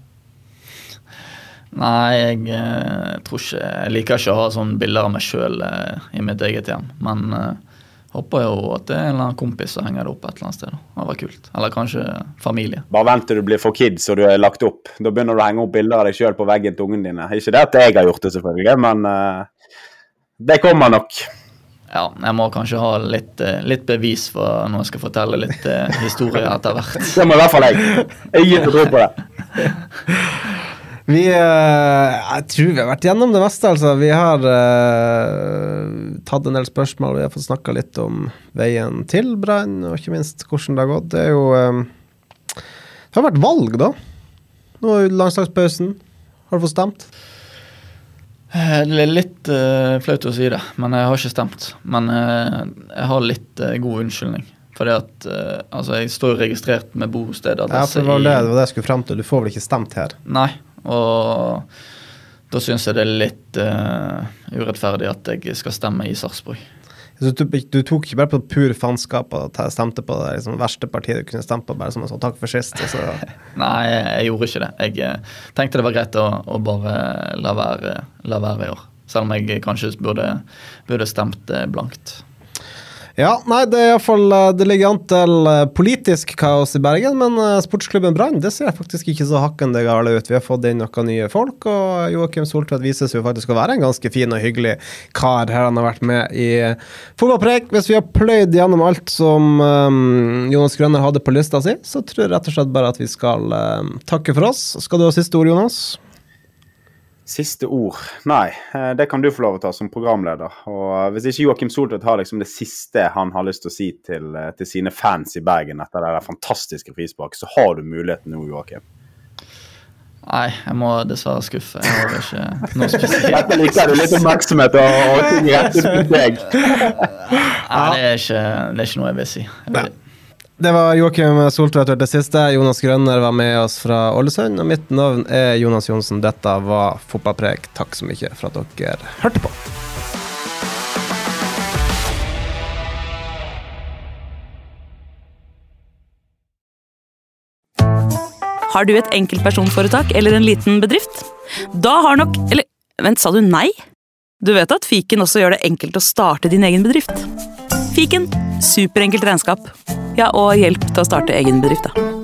Nei, jeg, jeg tror ikke, jeg liker ikke å ha sånne bilder av meg selv eh, i mitt eget hjem, men eh, håper jo at det er en eller annen kompis som henger det opp et eller annet sted. Det var kult. Eller kanskje familie. Bare vent til du blir for kids og du er lagt opp. Da begynner du å henge opp bilder av deg selv på veggen til ungen dine. Ikke det at jeg har gjort det selvfølgelig, men uh, det kommer nok. Ja, jeg må kanskje ha litt, litt bevis for når jeg skal fortelle litt uh, historie etter hvert. Det må i hvert fall jeg. Jeg gir på tro på det. Vi, uh, jeg tror vi har vært gjennom det meste, altså. Vi har uh, tatt en del spørsmål, vi har fått snakket litt om veien til Brann, og ikke minst hvordan det har gått. Det er jo, um, det har vært valg da. Nå er landslagspausen. Har du fått stemt? Det er litt uh, flaut å si det, men jeg har ikke stemt. Men uh, jeg har litt uh, god unnskyldning. Fordi at uh, altså, jeg står registrert med bosted. Ja, for det var det, det var det jeg skulle frem til. Du får vel ikke stemt her? Nei, og da synes jeg det er litt uh, urettferdig at jeg skal stemme i Sarpsborg. Så du, du tok ikke bare på pur fanskap og stemte på det liksom, verste partiet du kunne stemme på, bare som en sånn takk for sist? Og så. Nei, jeg, jeg gjorde ikke det. Jeg tenkte det var greit å, å bare la være, la være i år. Selv om jeg kanskje burde, burde stemt blankt. Ja, nei, det er i hvert fall, det ligger an til politisk kaos i Bergen, men sportsklubben Brann, det ser faktisk ikke så hakkende gale ut. Vi har fått inn noen nye folk, og Joakim Soltvedt vises jo faktisk å være en ganske fin og hyggelig kar her. Han har vært med i fotballpreik. Hvis vi har pløyd gjennom alt som um, Jonas Grønner hadde på lista si, så tror jeg rett og slett bare at vi skal um, takke for oss. Skal du ha siste ord, Jonas? Siste ord? Nei, det kan du få lov å ta som programleder. Og hvis ikke Joakim Soltvedt har liksom det siste han har lyst til å si til, til sine fans i Bergen etter det der fantastiske frispark, så har du muligheten nå, Joakim. Nei, jeg må dessverre skuffe. Jeg har ikke noe spesielt. Dette liker du litt oppmerksomhet og, og ting rettet mot deg. Nei, det er, ikke, det er ikke noe jeg vil si. Jeg vil... Det var Joakim Soltvedt det siste. Jonas Grønner var med oss fra Ålesund, og mitt navn er Jonas Jonsen. Dette var Fotballpreik. Takk så mye for at dere hørte på. Har du et enkeltpersonforetak eller en liten bedrift? Da har nok... Eller, vent, sa du nei? Du vet at Fiken også gjør det enkelt å starte din egen bedrift. Fiken, superenkelt regnskap. Ja, og hjelp til å starte egen bedrift da.